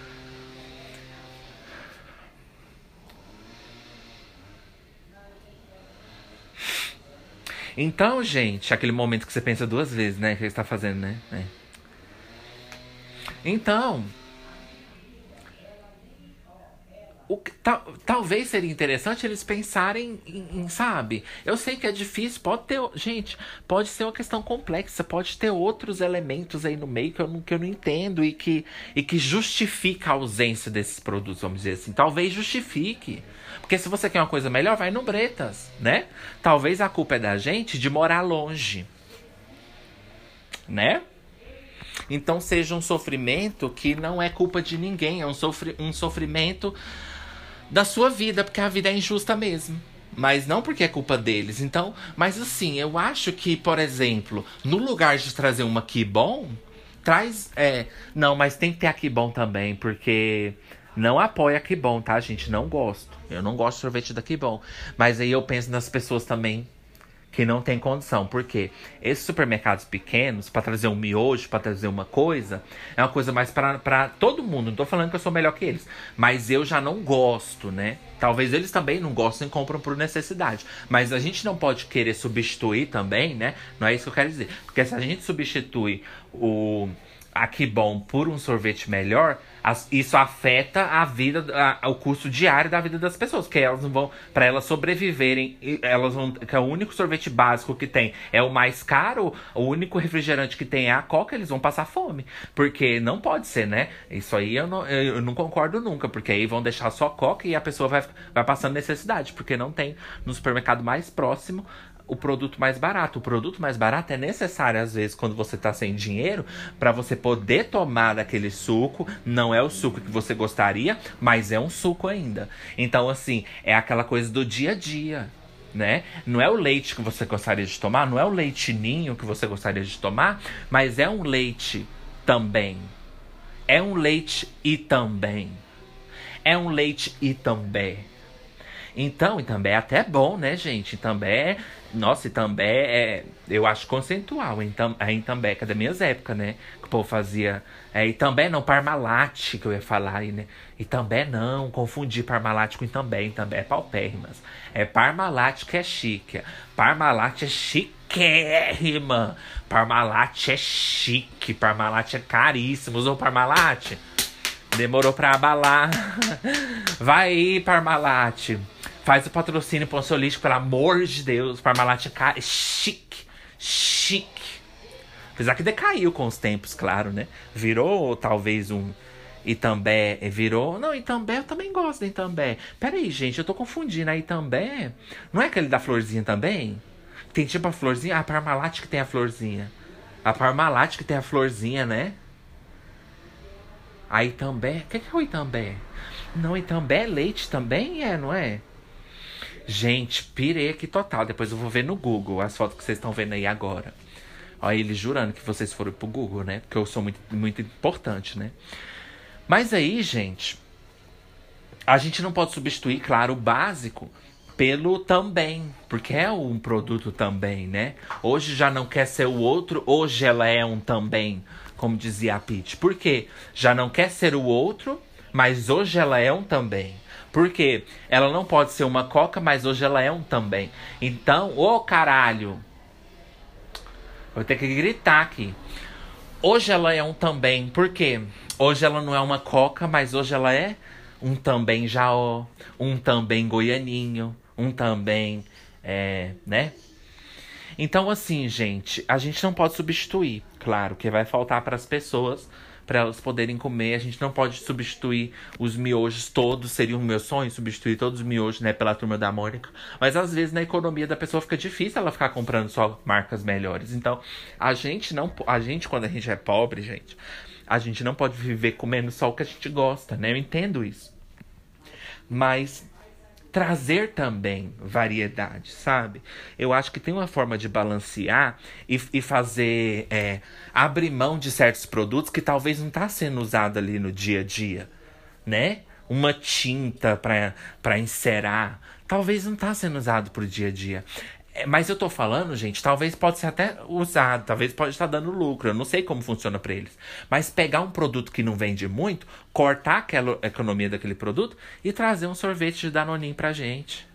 Então, gente, aquele momento que você pensa duas vezes, né? Que você tá fazendo, né? É. Então, talvez seria interessante eles pensarem sabe? Eu sei que é difícil, pode ter... Gente, pode ser uma questão complexa, pode ter outros elementos aí no meio que eu não entendo e que justifica a ausência desses produtos, vamos dizer assim. Talvez justifique. Porque se você quer uma coisa melhor, vai no Bretas, né? Talvez a culpa é da gente de morar longe, né? Então seja um sofrimento que não é culpa de ninguém, é um sofrimento da sua vida, porque a vida é injusta mesmo. Mas não porque é culpa deles. Então, mas assim, eu acho que, por exemplo, no lugar de trazer uma Que Bom, traz... não, mas tem que ter a Que Bom também, porque... Não apoia a Que Bom, tá, gente? Não gosto. Eu não gosto de sorvete da Que Bom. Mas aí eu penso nas pessoas também que não tem condição. Por quê? Esses supermercados pequenos, pra trazer um miojo, pra trazer uma coisa, é uma coisa mais pra todo mundo. Não tô falando que eu sou melhor que eles. Mas eu já não gosto, né? Talvez eles também não gostem e compram por necessidade. Mas a gente não pode querer substituir também, né? Não é isso que eu quero dizer. Porque se a gente substitui a Que Bom por um sorvete melhor, isso afeta a vida, o custo diário da vida das pessoas, porque elas não vão, para elas sobreviverem, elas vão, que é o único sorvete básico que tem é o mais caro, o único refrigerante que tem é a Coca, eles vão passar fome, porque não pode ser, né? Isso aí eu não concordo nunca, porque aí vão deixar só Coca e a pessoa vai passando necessidade, porque não tem no supermercado mais próximo o produto mais barato. O produto mais barato é necessário, às vezes, quando você tá sem dinheiro, para você poder tomar daquele suco. Não é o suco que você gostaria, mas é um suco ainda. Então, assim, é aquela coisa do dia a dia, né? Não é o leite que você gostaria de tomar, não é o leite ninho que você gostaria de tomar, mas é um leite também. É um leite e também. É um leite e também. Então, Itambé é até bom, né, gente? Itambé, nossa, Itambé eu acho conceitual. A Itambé, que é das minhas épocas, né? Que o povo fazia. Itambé não, Parmalat, que eu ia falar aí, né? Itambé não, confundi Parmalat com Itambé. Itambé é paupérrimas. É Parmalat que é chique. Parmalat é chiquérrima. Parmalat é chique. Parmalat é caríssimo. Usou Parmalat? Demorou pra abalar. Vai aí, Parmalat. Faz o patrocínio Ponsolístico, pelo amor de Deus. Parmalat é chique. Chique. Apesar que decaiu com os tempos, claro, né? Virou talvez um Itambé. Virou... Não, Itambé eu também gosto de Itambé. Pera aí, gente, eu tô confundindo. A Itambé... Não é aquele da florzinha também? Tem tipo a florzinha? A Parmalat que tem a florzinha. A Parmalat que tem a florzinha, né? A Itambé... O que é o Itambé? Não, Itambé é leite também, não é? Gente, pirei aqui total. Depois eu vou ver no Google as fotos que vocês estão vendo aí agora. Olha, eles jurando que vocês foram pro Google, né? Porque eu sou muito, muito importante, né? Mas aí, gente... A gente não pode substituir, claro, o básico pelo também. Porque é um produto também, né? Hoje já não quer ser o outro. Hoje ela é um também, como dizia a Pitty. Por quê? Já não quer ser o outro, mas hoje ela é um também. Porque ela não pode ser uma Coca, mas hoje ela é um também. Então, ô caralho. Vou ter que gritar aqui. Hoje ela é um também. Por quê? Hoje ela não é uma Coca, mas hoje ela é um também Jaó. Um também Goianinho. Um também, né? Então, assim, gente, a gente não pode substituir. Claro que vai faltar para as pessoas, para elas poderem comer. A gente não pode substituir os miojos todos. Seria o meu sonho substituir todos os miojos, né, pela Turma da Mônica. Mas às vezes na economia da pessoa fica difícil ela ficar comprando só marcas melhores. Então, a gente quando a gente é pobre, gente, a gente não pode viver comendo só o que a gente gosta, né? Eu entendo isso. Mas trazer também variedade, sabe? Eu acho que tem uma forma de balancear e fazer abrir mão de certos produtos que talvez não tá sendo usado ali no dia a dia, né? Uma tinta pra encerar, talvez não tá sendo usado pro dia a dia. Mas eu tô falando, gente, talvez pode ser até usado, talvez pode estar dando lucro, eu não sei como funciona pra eles. Mas pegar um produto que não vende muito, cortar aquela economia daquele produto e trazer um sorvete de Danoninho pra gente.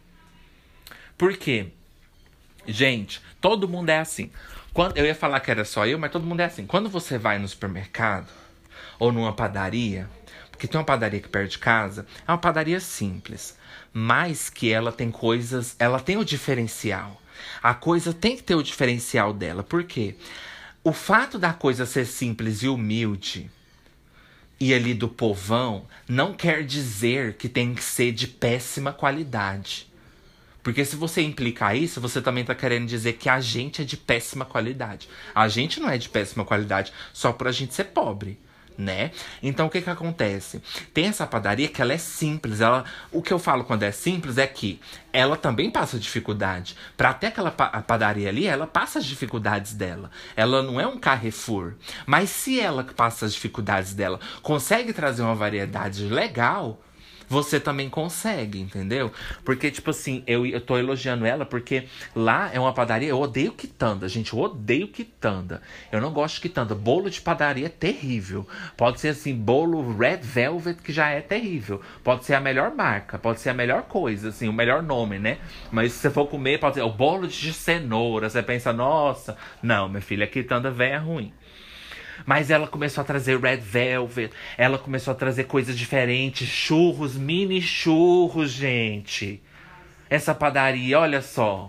Por quê? Gente, todo mundo é assim. Eu ia falar que era só eu, mas todo mundo é assim. Quando você vai no supermercado ou numa padaria, porque tem uma padaria aqui perto de casa, é uma padaria simples, mas que ela tem coisas, ela tem o diferencial. A coisa tem que ter o diferencial dela. Por quê? O fato da coisa ser simples e humilde e ali do povão não quer dizer que tem que ser de péssima qualidade. Porque se você implicar isso, você também tá querendo dizer que a gente é de péssima qualidade. A gente não é de péssima qualidade só por a gente ser pobre, né? Então o que acontece? Tem essa padaria que ela é simples. O que eu falo quando é simples é que ela também passa dificuldade. Pra ter aquela padaria ali, ela passa as dificuldades dela. Ela não é um Carrefour. Mas se ela que passa as dificuldades dela consegue trazer uma variedade legal, você também consegue, entendeu? Porque, tipo assim, eu tô elogiando ela porque lá é uma padaria. Eu odeio quitanda, gente. Eu odeio quitanda. Eu não gosto de quitanda. Bolo de padaria é terrível. Pode ser, assim, bolo Red Velvet, que já é terrível. Pode ser a melhor marca. Pode ser a melhor coisa, assim, o melhor nome, né? Mas se você for comer, pode ser o bolo de cenoura. Você pensa, nossa. Não, minha filha, a quitanda velha é ruim. Mas ela começou a trazer Red Velvet. Ela começou a trazer coisas diferentes. Churros, mini churros, gente. Essa padaria, olha só.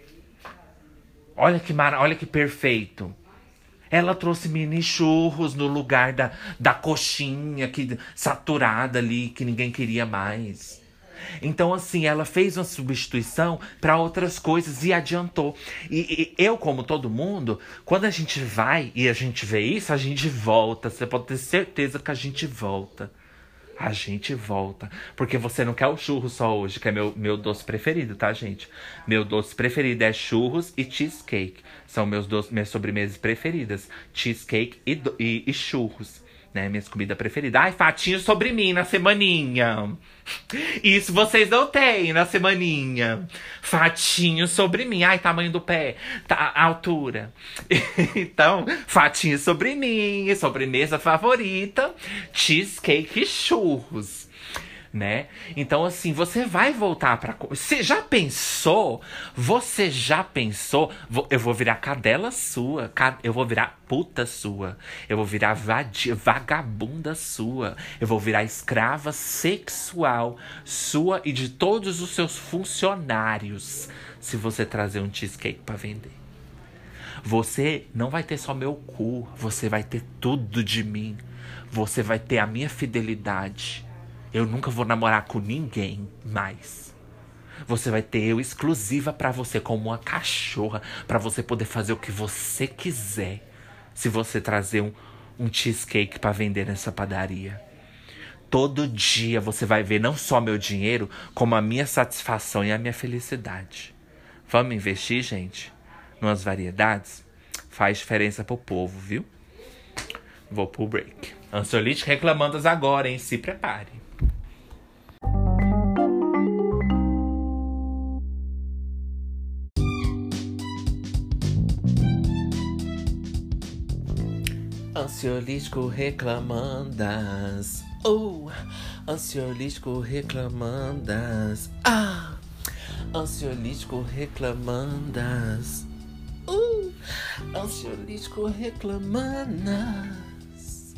Olha que perfeito. Ela trouxe mini churros no lugar da coxinha saturada ali, que ninguém queria mais. Então, assim, ela fez uma substituição para outras coisas e adiantou. E eu, como todo mundo, quando a gente vai e a gente vê isso, a gente volta. Você pode ter certeza que a gente volta. A gente volta. Porque você não quer o churro só hoje, que é meu doce preferido, tá, gente? Meu doce preferido é churros e cheesecake. São minhas sobremesas preferidas. Cheesecake e churros. Né, minhas comidas preferidas. Ai, fatinho sobre mim na semaninha. Isso vocês não têm na semaninha. Fatinho sobre mim. Ai, tamanho do pé. A altura. Então, fatinho sobre mim. Sobremesa favorita. Cheesecake e churros. Né? Então, assim, você vai voltar pra... Você já pensou? Você já pensou? Eu vou virar cadela sua. Eu vou virar puta sua. Eu vou virar vagabunda sua. Eu vou virar escrava sexual sua e de todos os seus funcionários. Se você trazer um cheesecake pra vender. Você não vai ter só meu cu. Você vai ter tudo de mim. Você vai ter a minha fidelidade. Eu nunca vou namorar com ninguém mais. Você vai ter eu exclusiva pra você, como uma cachorra, pra você poder fazer o que você quiser. Se você trazer um cheesecake pra vender nessa padaria. Todo dia você vai ver não só meu dinheiro, como a minha satisfação e a minha felicidade. Vamos investir, gente? Numas variedades? Faz diferença pro povo, viu? Vou pro break. Ansiolítico reclamandas agora, hein? Se prepare. Ansiolítico reclamandas. Ansiolítico reclamandas. Ansiolítico reclamandas. Ansiolítico reclamandas.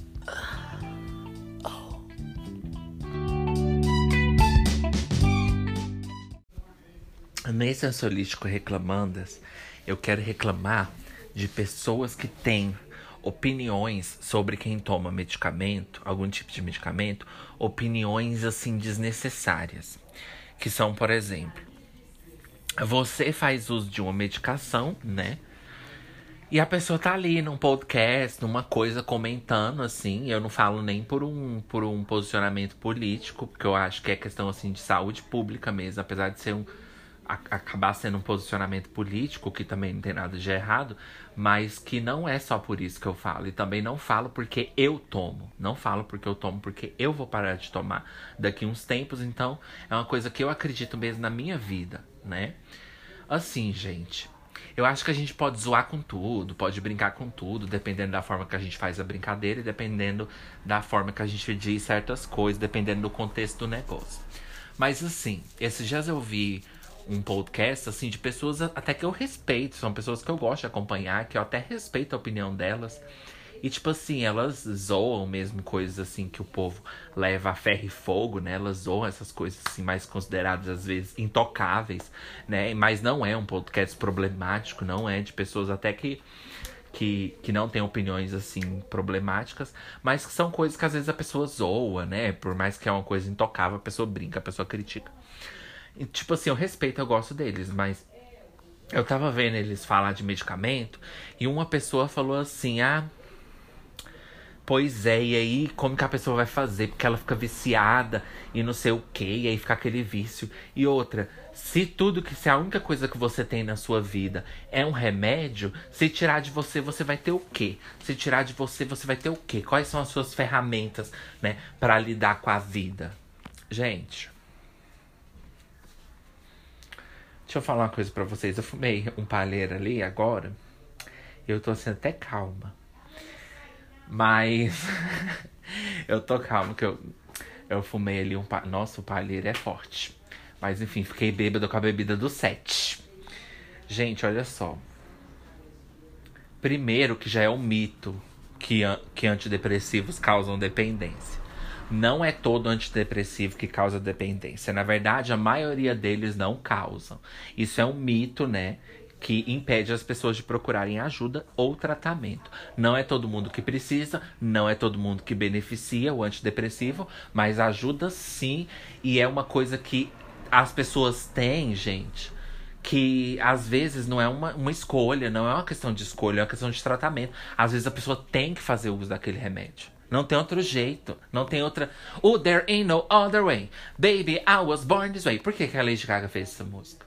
Nesse ansiolítico reclamandas, eu quero reclamar de pessoas que têm opiniões sobre quem toma medicamento, algum tipo de medicamento, opiniões assim desnecessárias. Que são, por exemplo, você faz uso de uma medicação, né? E a pessoa tá ali num podcast, numa coisa comentando, assim. Eu não falo nem por um posicionamento político, porque eu acho que é questão, assim, de saúde pública mesmo. Apesar de ser acabar sendo um posicionamento político, que também não tem nada de errado. Mas que não é só por isso que eu falo. E também não falo porque eu tomo. Não falo porque eu tomo, porque eu vou parar de tomar daqui uns tempos. Então, é uma coisa que eu acredito mesmo na minha vida, né? Assim, gente, eu acho que a gente pode zoar com tudo, pode brincar com tudo, dependendo da forma que a gente faz a brincadeira e dependendo da forma que a gente diz certas coisas, dependendo do contexto do negócio. Mas assim, esses dias eu vi um podcast, assim, de pessoas até que eu respeito, são pessoas que eu gosto de acompanhar, que eu até respeito a opinião delas. E, tipo assim, elas zoam mesmo coisas, assim, que o povo leva a ferro e fogo, né? Elas zoam essas coisas, assim, mais consideradas, às vezes, intocáveis, né? Mas não é um podcast problemático, não é de pessoas até que não têm opiniões, assim, problemáticas. Mas que são coisas que, às vezes, a pessoa zoa, né? Por mais que é uma coisa intocável, a pessoa brinca, a pessoa critica. E, tipo assim, eu respeito, eu gosto deles, mas eu tava vendo eles falar de medicamento e uma pessoa falou assim, pois é, e aí como que a pessoa vai fazer? Porque ela fica viciada e não sei o quê, e aí fica aquele vício. E outra, se a única coisa que você tem na sua vida é um remédio, se tirar de você, você vai ter o quê? Se tirar de você, você vai ter o quê? Quais são as suas ferramentas, né, pra lidar com a vida? Gente, deixa eu falar uma coisa pra vocês. Eu fumei um palheiro ali agora. Eu tô sendo até calma. Mas eu tô calmo que eu fumei ali Nossa, o palheiro é forte. Mas enfim, fiquei bêbado com a bebida do 7. Gente, olha só. Primeiro que já é um mito que antidepressivos causam dependência. Não é todo antidepressivo que causa dependência. Na verdade, a maioria deles não causam. Isso é um mito, né? Que impede as pessoas de procurarem ajuda ou tratamento. Não é todo mundo que precisa, não é todo mundo que beneficia o antidepressivo, mas ajuda sim. E é uma coisa que as pessoas têm, gente, que às vezes não é uma escolha, não é uma questão de escolha, é uma questão de tratamento. Às vezes a pessoa tem que fazer uso daquele remédio. Não tem outro jeito, não tem outra... Oh, there ain't no other way. Baby, I was born this way. Por que a Lady Gaga fez essa música?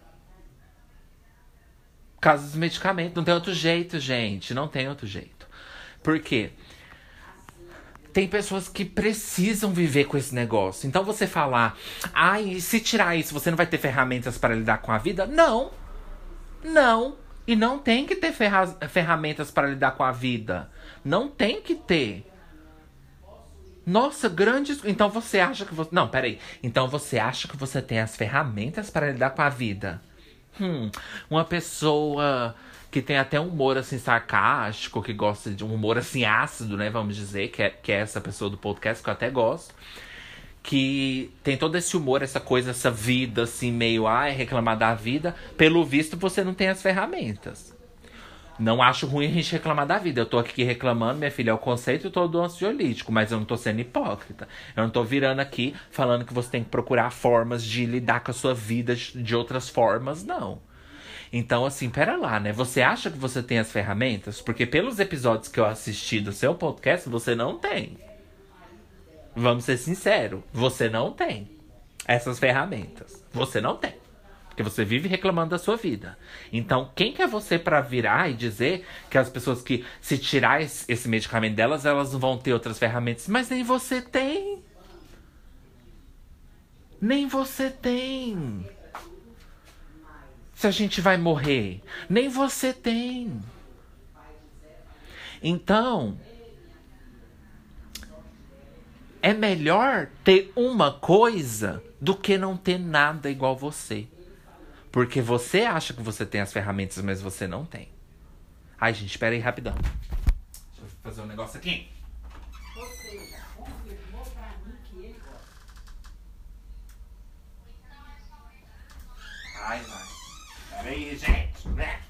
Por causa dos medicamentos. Não tem outro jeito, gente. Não tem outro jeito. Por quê? Tem pessoas que precisam viver com esse negócio. Então você falar, e se tirar isso, você não vai ter ferramentas para lidar com a vida? Não. Não. E não tem que ter ferramentas para lidar com a vida. Não tem que ter. Nossa, grandes... Então você acha que você... Não, peraí. Então você acha que você tem as ferramentas para lidar com a vida? Uma pessoa que tem até um humor, assim, sarcástico, que gosta de um humor, assim, ácido, né? Vamos dizer, que é essa pessoa do podcast, que eu até gosto. Que tem todo esse humor, essa coisa, essa vida, assim, meio... reclamar da vida. Pelo visto, você não tem as ferramentas. Não acho ruim a gente reclamar da vida. Eu tô aqui reclamando, minha filha, é o conceito todo do ansiolítico. Mas eu não tô sendo hipócrita. Eu não tô virando aqui falando que você tem que procurar formas de lidar com a sua vida de outras formas, não. Então, assim, pera lá, né? Você acha que você tem as ferramentas? Porque pelos episódios que eu assisti do seu podcast, você não tem. Vamos ser sinceros. Você não tem essas ferramentas. Você não tem. Porque você vive reclamando da sua vida. Então, quem que é você pra virar e dizer que as pessoas que, se tirar esse medicamento delas, elas não vão ter outras ferramentas? Mas nem você tem. Nem você tem. Se a gente vai morrer, nem você tem. Então, é melhor ter uma coisa do que não ter nada igual você. Porque você acha que você tem as ferramentas, mas você não tem. Ai, gente, espera aí, rapidão. Deixa eu fazer um negócio aqui. Você confirmou pra mim que ele gosta. Ai, vai. Pera aí, gente.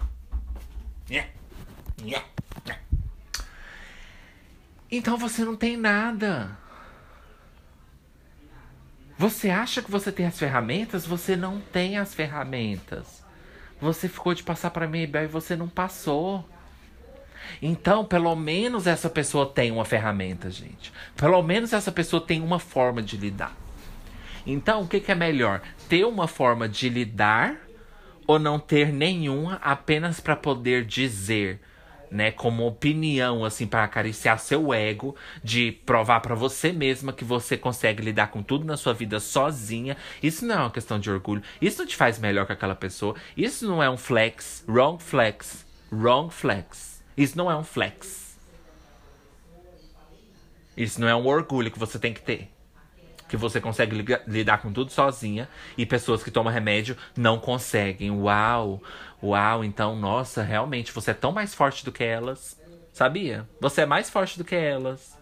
Então você não tem nada. Você acha que você tem as ferramentas? Você não tem as ferramentas. Você ficou de passar pra mim e você não passou. Então, pelo menos essa pessoa tem uma ferramenta, gente. Pelo menos essa pessoa tem uma forma de lidar. Então, o que é melhor? Ter uma forma de lidar ou não ter nenhuma, apenas para poder dizer, né, como opinião, assim, para acariciar seu ego, de provar para você mesma que você consegue lidar com tudo na sua vida sozinha. Isso não é uma questão de orgulho. Isso não te faz melhor que aquela pessoa. Isso não é um flex. Wrong flex. Wrong flex. Isso não é um flex. Isso não é um orgulho que você tem que ter. Que você consegue lidar com tudo sozinha. E pessoas que tomam remédio não conseguem. Uau! Uau, então, nossa, realmente, você é tão mais forte do que elas. Sabia? Você é mais forte do que elas.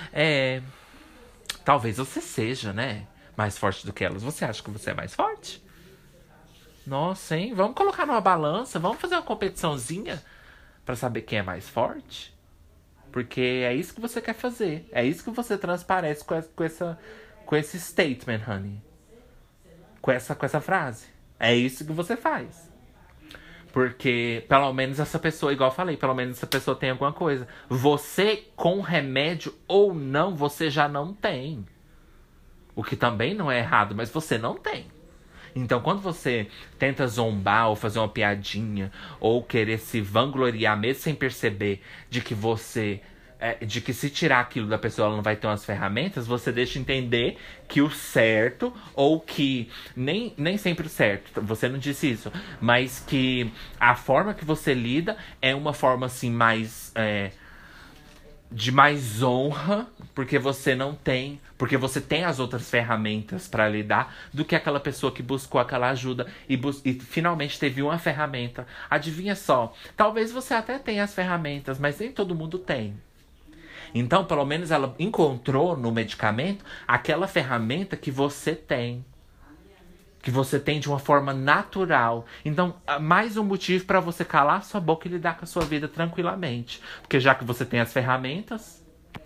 Talvez você seja, né? Mais forte do que elas. Você acha que você é mais forte? Nossa, hein? Vamos colocar numa balança. Vamos fazer uma competiçãozinha pra saber quem é mais forte? Porque é isso que você quer fazer. É isso que você transparece com esse statement, honey. Com essa frase. É isso que você faz. Porque, pelo menos essa pessoa, igual eu falei, pelo menos essa pessoa tem alguma coisa. Você, com remédio ou não, você já não tem. O que também não é errado, mas você não tem. Então, quando você tenta zombar ou fazer uma piadinha, ou querer se vangloriar, mesmo sem perceber de que você... de que se tirar aquilo da pessoa, ela não vai ter umas ferramentas, você deixa entender que o certo, ou que nem sempre o certo, você não disse isso, mas que a forma que você lida é uma forma assim mais de mais honra, porque você tem as outras ferramentas para lidar, do que aquela pessoa que buscou aquela ajuda e finalmente teve uma ferramenta. Adivinha só, talvez você até tenha as ferramentas, mas nem todo mundo tem. Então, pelo menos ela encontrou no medicamento aquela ferramenta que você tem. Que você tem de uma forma natural. Então, mais um motivo para você calar sua boca e lidar com a sua vida tranquilamente. Porque já que você tem as ferramentas...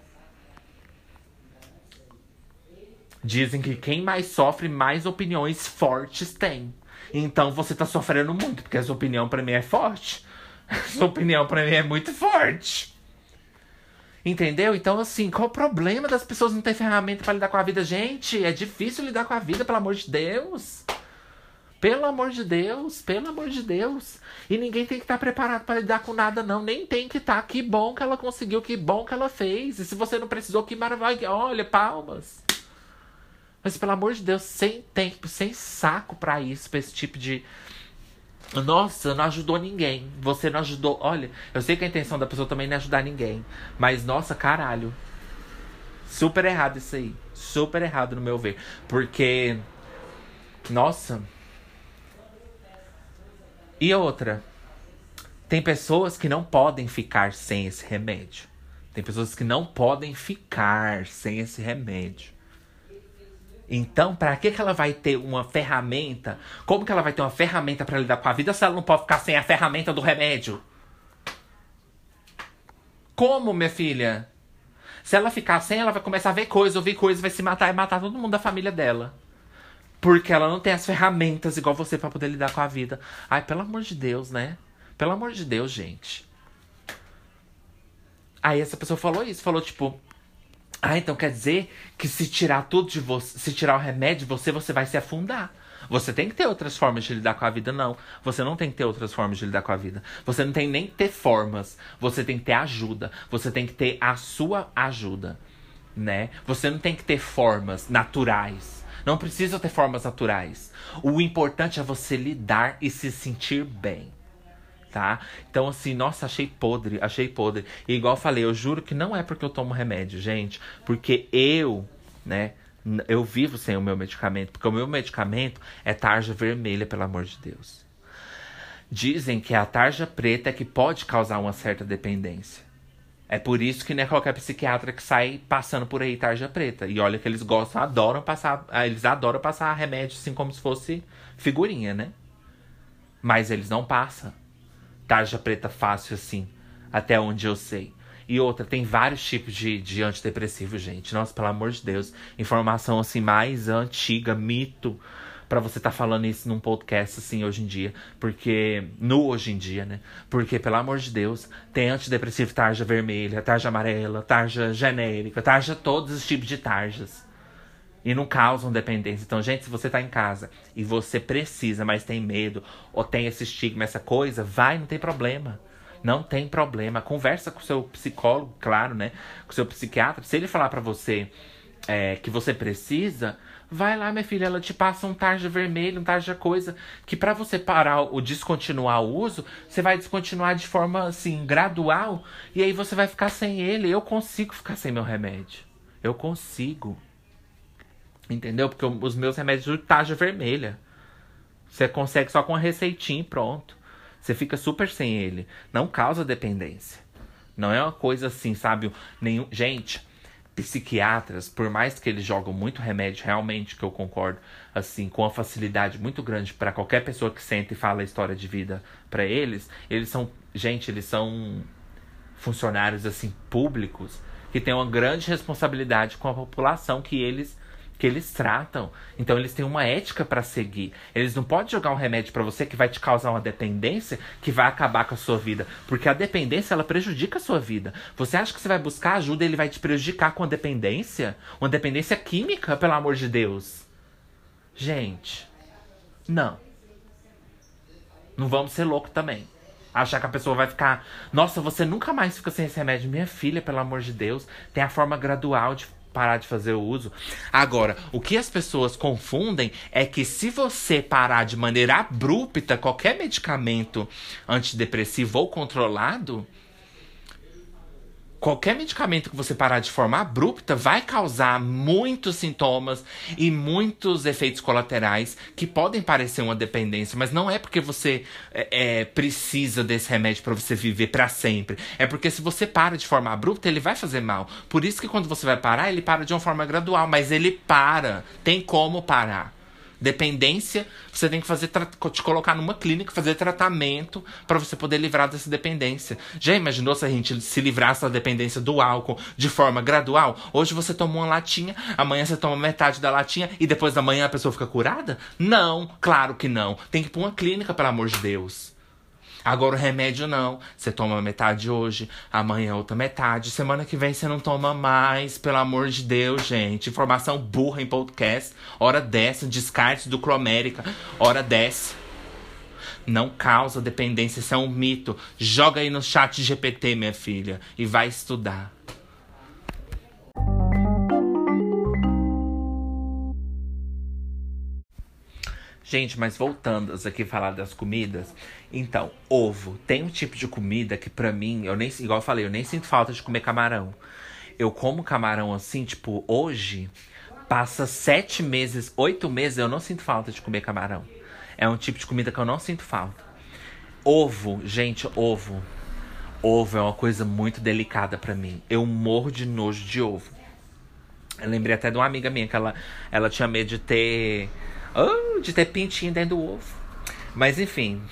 Dizem que quem mais sofre, mais opiniões fortes tem. Então, você tá sofrendo muito, porque a sua opinião pra mim é forte. A sua opinião pra mim é muito forte. Entendeu? Então, assim, qual o problema das pessoas não terem ferramenta pra lidar com a vida? Gente, é difícil lidar com a vida, pelo amor de Deus. Pelo amor de Deus, pelo amor de Deus. E ninguém tem que estar preparado pra lidar com nada, não. Nem tem que estar. Que bom que ela conseguiu, que bom que ela fez. E se você não precisou, que maravilha. Olha, palmas. Mas, pelo amor de Deus, sem tempo, sem saco pra isso, pra esse tipo de... Nossa, não ajudou ninguém. Você não ajudou. Olha, eu sei que a intenção da pessoa também não é ajudar ninguém. Mas, nossa, caralho. Super errado isso aí. Super errado no meu ver. Porque, nossa. E outra. Tem pessoas que não podem ficar sem esse remédio. Tem pessoas que não podem ficar sem esse remédio. Então, pra que ela vai ter uma ferramenta? Como que ela vai ter uma ferramenta pra lidar com a vida se ela não pode ficar sem a ferramenta do remédio? Como, minha filha? Se ela ficar sem, ela vai começar a ver coisa, ouvir coisa, vai se matar e matar todo mundo da família dela. Porque ela não tem as ferramentas igual você pra poder lidar com a vida. Ai, pelo amor de Deus, né? Pelo amor de Deus, gente. Aí essa pessoa falou isso, falou tipo... Ah, então quer dizer que se tirar tudo de você, se tirar o remédio de você, você vai se afundar. Você tem que ter outras formas de lidar com a vida, não. Você não tem que ter outras formas de lidar com a vida. Você não tem nem que ter formas. Você tem que ter ajuda. Você tem que ter a sua ajuda, né? Você não tem que ter formas naturais. Não precisa ter formas naturais. O importante é você lidar e se sentir bem. Tá? Então, assim, nossa, achei podre. E igual eu falei, eu juro que não é porque eu tomo remédio, gente. Porque eu, né, eu vivo sem o meu medicamento. Porque o meu medicamento é tarja vermelha, pelo amor de Deus. Dizem que a tarja preta é que pode causar uma certa dependência. É por isso que não é qualquer psiquiatra que sai passando por aí tarja preta. E olha que eles adoram passar remédio assim como se fosse figurinha, né? Mas eles não passam tarja preta fácil assim, até onde eu sei. E outra, tem vários tipos de antidepressivo, gente. Nossa, pelo amor de Deus. Informação assim mais antiga, mito. pra você tá falando isso num podcast assim hoje em dia. Porque, no hoje em dia, né? Porque, pelo amor de Deus, tem antidepressivo tarja vermelha, tarja amarela, tarja genérica, tarja todos os tipos de tarjas. E não causam dependência. Então, gente, se você tá em casa e você precisa, mas tem medo, ou tem esse estigma, essa coisa, vai, não tem problema. Não tem problema. Conversa com o seu psicólogo, claro, né? Com o seu psiquiatra. Se ele falar pra você que você precisa, vai lá, minha filha, ela te passa um tarja vermelho, um tarja coisa, que pra você parar ou descontinuar o uso, você vai descontinuar de forma, assim, gradual, e aí você vai ficar sem ele. Eu consigo ficar sem meu remédio. Eu consigo. Entendeu? Porque os meus remédios de tarja vermelha. Você consegue só com a receitinha e pronto. Você fica super sem ele. Não causa dependência. Não é uma coisa assim, sabe? Gente, psiquiatras, por mais que eles jogam muito remédio, realmente, que eu concordo, assim, com uma facilidade muito grande para qualquer pessoa que senta e fala a história de vida para eles são, gente, eles são funcionários, assim, públicos, que têm uma grande responsabilidade com a população que eles tratam. Então eles têm uma ética pra seguir. Eles não podem jogar um remédio pra você que vai te causar uma dependência, que vai acabar com a sua vida. Porque a dependência, ela prejudica a sua vida. Você acha que você vai buscar ajuda e ele vai te prejudicar com a dependência? Uma dependência química, pelo amor de Deus. Gente, não. Não vamos ser loucos também. Achar que a pessoa vai ficar... Nossa, você nunca mais fica sem esse remédio. Minha filha, pelo amor de Deus, tem a forma gradual de parar de fazer o uso. Agora, o que as pessoas confundem é que se você parar de maneira abrupta qualquer medicamento antidepressivo ou controlado, qualquer medicamento que você parar de forma abrupta vai causar muitos sintomas e muitos efeitos colaterais que podem parecer uma dependência, mas não é porque você precisa desse remédio para você viver para sempre. É porque se você para de forma abrupta, ele vai fazer mal. Por isso que quando você vai parar, ele para de uma forma gradual, mas ele para. Tem como parar. Dependência, você tem que te colocar numa clínica, fazer tratamento para você poder livrar dessa dependência. Já imaginou se a gente se livrasse da dependência do álcool de forma gradual? Hoje você toma uma latinha, amanhã você toma metade da latinha e depois da manhã a pessoa fica curada? Não, claro que não. Tem que ir pra uma clínica, pelo amor de Deus. Agora o remédio não. Você toma metade hoje, amanhã outra metade. Semana que vem você não toma mais. Pelo amor de Deus, gente. Informação burra em podcast. Hora dessa. Descarte do Clomérica. Hora dessa. Não causa dependência. Isso é um mito. Joga aí no chat GPT, minha filha. E vai estudar. Gente, mas voltando aqui a falar das comidas. Então, ovo. Tem um tipo de comida que pra mim, igual eu falei, eu nem sinto falta de comer camarão. Eu como camarão assim, tipo, hoje, passa 7 meses, 8 meses, eu não sinto falta de comer camarão. É um tipo de comida que eu não sinto falta. Ovo, gente, ovo. Ovo é uma coisa muito delicada pra mim. Eu morro de nojo de ovo. Eu lembrei até de uma amiga minha que ela tinha medo de ter pintinho dentro do ovo. Mas enfim.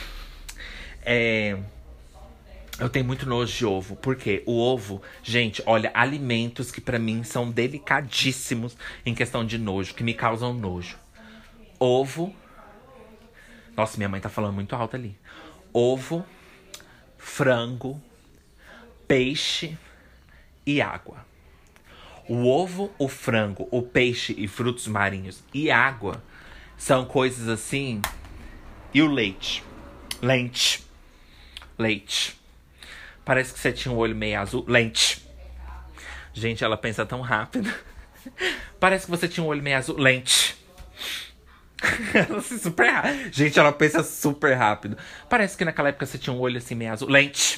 Eu tenho muito nojo de ovo. Porque o ovo, gente, olha, alimentos que pra mim são delicadíssimos em questão de nojo, que me causam nojo. Ovo. Nossa, minha mãe tá falando muito alto ali. Ovo, frango, peixe e água. O ovo, o frango, o peixe e frutos marinhos e água são coisas assim. E o leite. Leite. Parece que você tinha um olho meio azul. Leite. Gente, ela pensa tão rápido. Parece que você tinha um olho meio azul. Leite. Super rápido. Gente, ela pensa super rápido. Parece que naquela época você tinha um olho assim meio azul. Leite.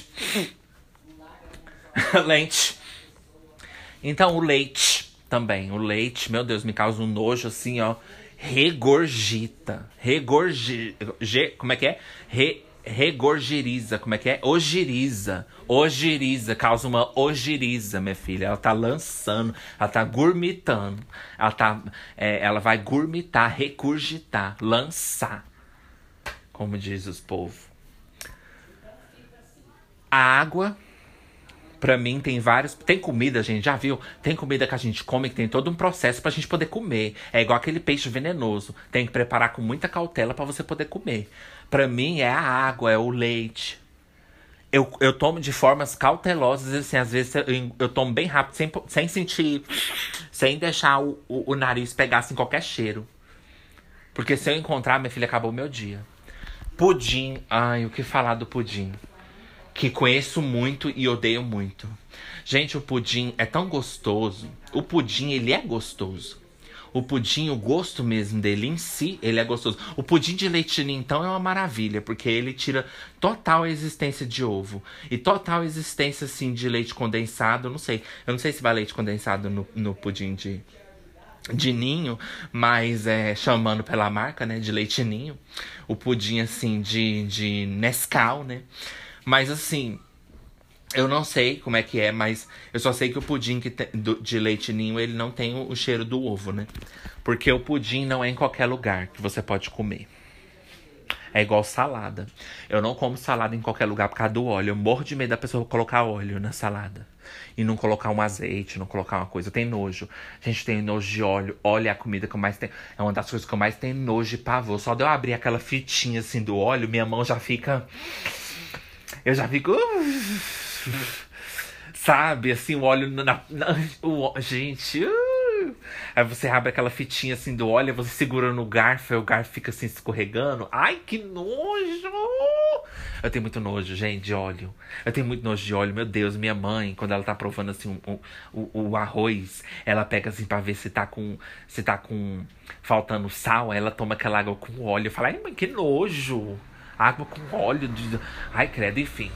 Leite. Então, o leite também. O leite, meu Deus, me causa um nojo assim, ó. Regurgita. Como é que é? Regurgiriza. Como é que é? Ogiriza. Causa uma ogiriza, minha filha. Ela tá lançando. Ela tá gourmitando. Ela vai gourmitar, regurgitar, lançar. Como diz os povos. A água... Pra mim, tem vários... Tem comida, gente, já viu? Tem comida que a gente come que tem todo um processo pra gente poder comer. É igual aquele peixe venenoso. Tem que preparar com muita cautela pra você poder comer. Pra mim, é a água, é o leite. Eu tomo de formas cautelosas, assim, às vezes eu tomo bem rápido, sem sentir... Sem deixar o nariz pegar, assim, qualquer cheiro. Porque se eu encontrar, minha filha, acabou o meu dia. Pudim. Ai, o que falar do pudim? Que conheço muito e odeio muito. Gente, o pudim é tão gostoso. O pudim, ele é gostoso. O pudim, o gosto mesmo dele em si, ele é gostoso. O pudim de leite ninho, então, é uma maravilha. Porque ele tira total a existência de ovo. E total existência, assim, de leite condensado. Eu não sei se vai leite condensado no pudim de ninho. Mas chamando pela marca, né? De leite ninho. O pudim, assim, de Nescau, né? Mas, assim... Eu não sei como é que é, mas eu só sei que o pudim de leite ninho, ele não tem o cheiro do ovo, né? Porque o pudim não é em qualquer lugar que você pode comer. É igual salada. Eu não como salada em qualquer lugar por causa do óleo. Eu morro de medo da pessoa colocar óleo na salada. E não colocar um azeite, não colocar uma coisa. Eu tenho nojo. Gente, tem nojo de óleo. Óleo é a comida que eu mais tenho. É uma das coisas que eu mais tenho nojo e pavor. Só de eu abrir aquela fitinha assim do óleo, minha mão já fica... Eu já fico... Sabe, assim, o óleo gente, aí você abre aquela fitinha assim do óleo, você segura no garfo, aí o garfo fica assim escorregando. Ai, que nojo! Eu tenho muito nojo, gente, de óleo. Eu tenho muito nojo de óleo, meu Deus. Minha mãe, quando ela tá provando assim o arroz, ela pega assim pra ver se tá com faltando sal, aí ela toma aquela água com óleo. Eu falo, ai, mãe, que nojo! Água com óleo Ai, credo, enfim.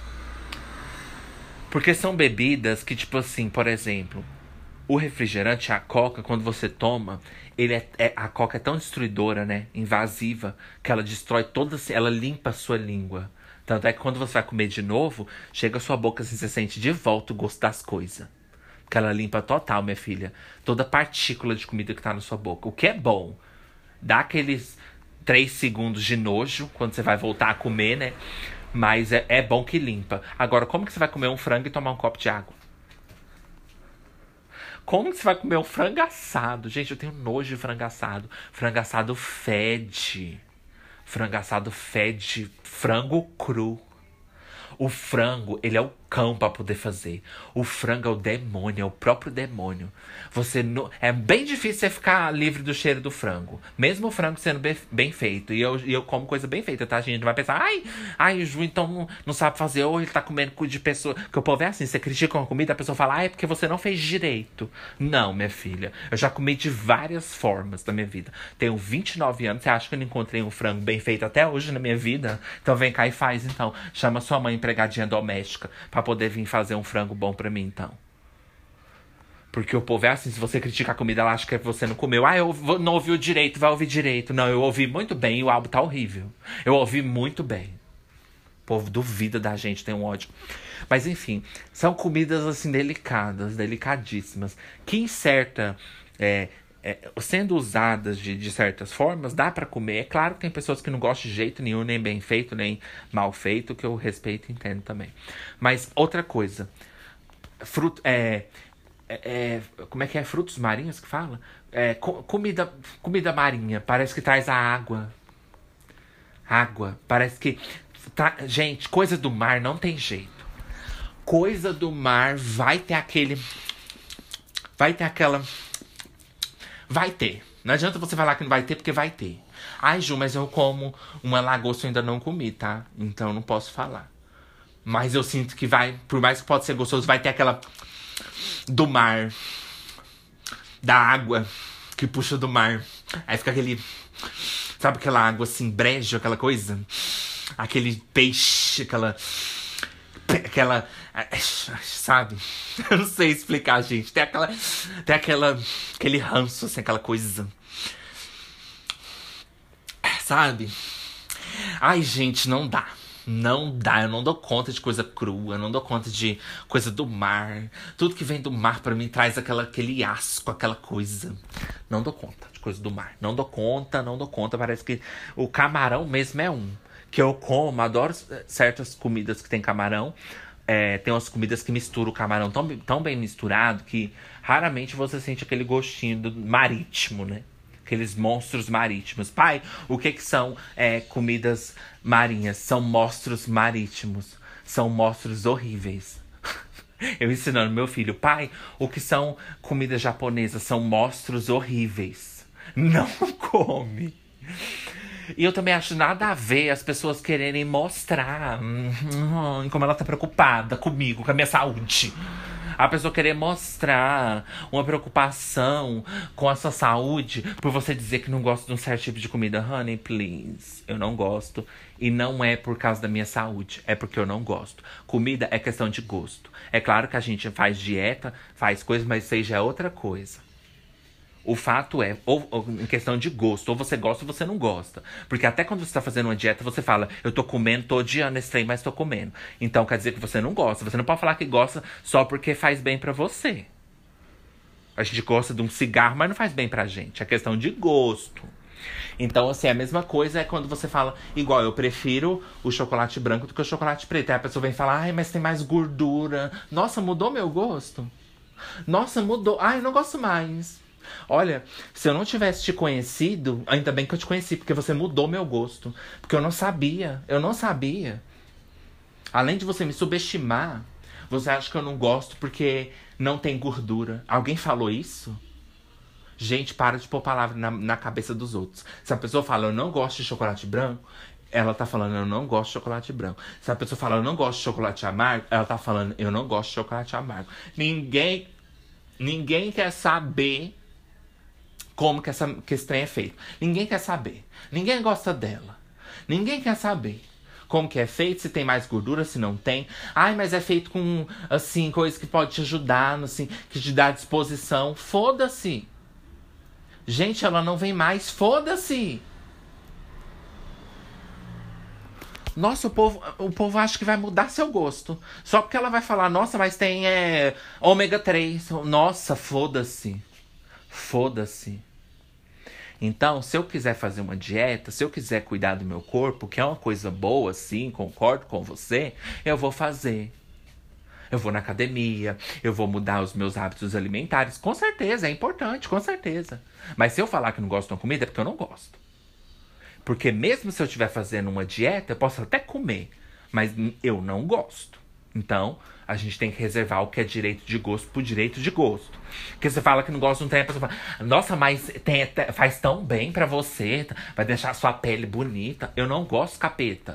Porque são bebidas que, tipo assim, por exemplo, o refrigerante, a coca, quando você toma, a coca é tão destruidora, né? Invasiva, que ela destrói ela limpa a sua língua. Tanto é que quando você vai comer de novo, chega a sua boca assim, você sente de volta o gosto das coisas. Porque ela limpa total, minha filha. Toda partícula de comida que tá na sua boca. O que é bom. Dá aqueles 3 segundos de nojo quando você vai voltar a comer, né? Mas é bom que limpa. Agora, como que você vai comer um frango e tomar um copo de água? Como que você vai comer um frango assado? Gente, eu tenho nojo de frango assado. Frango assado fede. Frango assado fede frango cru. O frango, ele é o cão pra poder fazer. O frango é o demônio, é o próprio demônio. É bem difícil você ficar livre do cheiro do frango. Mesmo o frango sendo bem feito. E eu como coisa bem feita, tá? A gente vai pensar, ai, o Ju então não sabe fazer. Ou ele tá comendo cu de pessoa. Porque o povo é assim, você critica uma comida, a pessoa fala, é porque você não fez direito. Não, minha filha. Eu já comi de várias formas na minha vida. Tenho 29 anos, você acha que eu não encontrei um frango bem feito até hoje na minha vida? Então vem cá e faz, então. Chama sua mãe empregadinha doméstica pra poder vir fazer um frango bom pra mim, então. Porque o povo é assim, se você critica a comida, ela acha que você não comeu. Eu não ouviu direito, vai ouvir direito. Não, eu ouvi muito bem e o álbum tá horrível. Eu ouvi muito bem. O povo duvida da gente, tem um ódio. Mas enfim, são comidas assim delicadas, delicadíssimas. Que em certa... sendo usadas de certas formas, dá pra comer. É claro que tem pessoas que não gostam de jeito nenhum, nem bem feito, nem mal feito, que eu respeito e entendo também. Mas outra coisa, como é que é? Frutos marinhos que fala? Comida marinha, parece que traz a água. Água, parece que... Gente, coisa do mar não tem jeito. Coisa do mar vai ter aquele... Vai ter aquela... Vai ter. Não adianta você falar que não vai ter, porque vai ter. Ai, Ju, mas eu como uma lagosta, eu ainda não comi, tá? Então não posso falar. Mas eu sinto que vai, por mais que pode ser gostoso, vai ter aquela do mar. Da água que puxa do mar. Aí fica aquele... Sabe aquela água assim, brejo, aquela coisa? Aquele peixe, aquela... Sabe? Eu não sei explicar, gente. Tem aquele ranço, assim, aquela coisa. Sabe? Ai, gente, não dá. Não dá, eu não dou conta de coisa crua, eu não dou conta de coisa do mar. Tudo que vem do mar pra mim traz aquele asco, aquela coisa. Não dou conta de coisa do mar. Não dou conta. Parece que o camarão mesmo é um. Que eu como, adoro certas comidas que tem camarão. tem umas comidas que misturam o camarão tão bem misturado que raramente você sente aquele gostinho do marítimo, né? Aqueles monstros marítimos. Pai, o que são comidas marinhas? São monstros marítimos. São monstros horríveis. Eu ensinando meu filho, pai, o que são comidas japonesas? São monstros horríveis. Não come. E eu também acho nada a ver as pessoas quererem mostrar como ela tá preocupada comigo, com a minha saúde. A pessoa querer mostrar uma preocupação com a sua saúde por você dizer que não gosta de um certo tipo de comida. Honey, please. Eu não gosto. E não é por causa da minha saúde. É porque eu não gosto. Comida é questão de gosto. É claro que a gente faz dieta, faz coisas, mas isso aí já é outra coisa. O fato é, ou em questão de gosto, ou você gosta ou você não gosta. Porque até quando você tá fazendo uma dieta, você fala, eu tô comendo, tô odiando esse trem, mas tô comendo. Então quer dizer que você não gosta. Você não pode falar que gosta só porque faz bem pra você. A gente gosta de um cigarro, mas não faz bem pra gente. É questão de gosto. Então, assim, a mesma coisa é quando você fala, igual, eu prefiro o chocolate branco do que o chocolate preto. Aí a pessoa vem falar, ai, mas tem mais gordura. Nossa, mudou meu gosto? Nossa, mudou. Ai, eu não gosto mais. Olha, se eu não tivesse te conhecido, ainda bem que eu te conheci, porque você mudou meu gosto. Porque eu não sabia. Além de você me subestimar, você acha que eu não gosto porque não tem gordura. Alguém falou isso? Gente, para de pôr palavra na cabeça dos outros. Se a pessoa fala, eu não gosto de chocolate branco, ela tá falando, eu não gosto de chocolate branco. Se a pessoa fala, eu não gosto de chocolate amargo, ela tá falando, eu não gosto de chocolate amargo. Ninguém quer saber como que esse trem é feito. Ninguém quer saber. Ninguém gosta dela. Ninguém quer saber como que é feito, se tem mais gordura, se não tem. Ai, mas é feito com, assim, coisa que pode te ajudar, assim, que te dá disposição. Foda-se. Gente, ela não vem mais. Foda-se. Nossa, o povo acha que vai mudar seu gosto. Só porque ela vai falar, nossa, mas tem ômega 3. Nossa, foda-se. Foda-se. Então, se eu quiser fazer uma dieta, se eu quiser cuidar do meu corpo, que é uma coisa boa, sim, concordo com você, eu vou fazer. Eu vou na academia, eu vou mudar os meus hábitos alimentares. Com certeza, é importante, com certeza. Mas se eu falar que não gosto de uma comida, é porque eu não gosto. Porque mesmo se eu estiver fazendo uma dieta, eu posso até comer, mas eu não gosto. Então, a gente tem que reservar o que é direito de gosto por direito de gosto. Porque você fala que não gosta de um trem, a pessoa fala, nossa, mas faz tão bem pra você, vai deixar a sua pele bonita. Eu não gosto, capeta.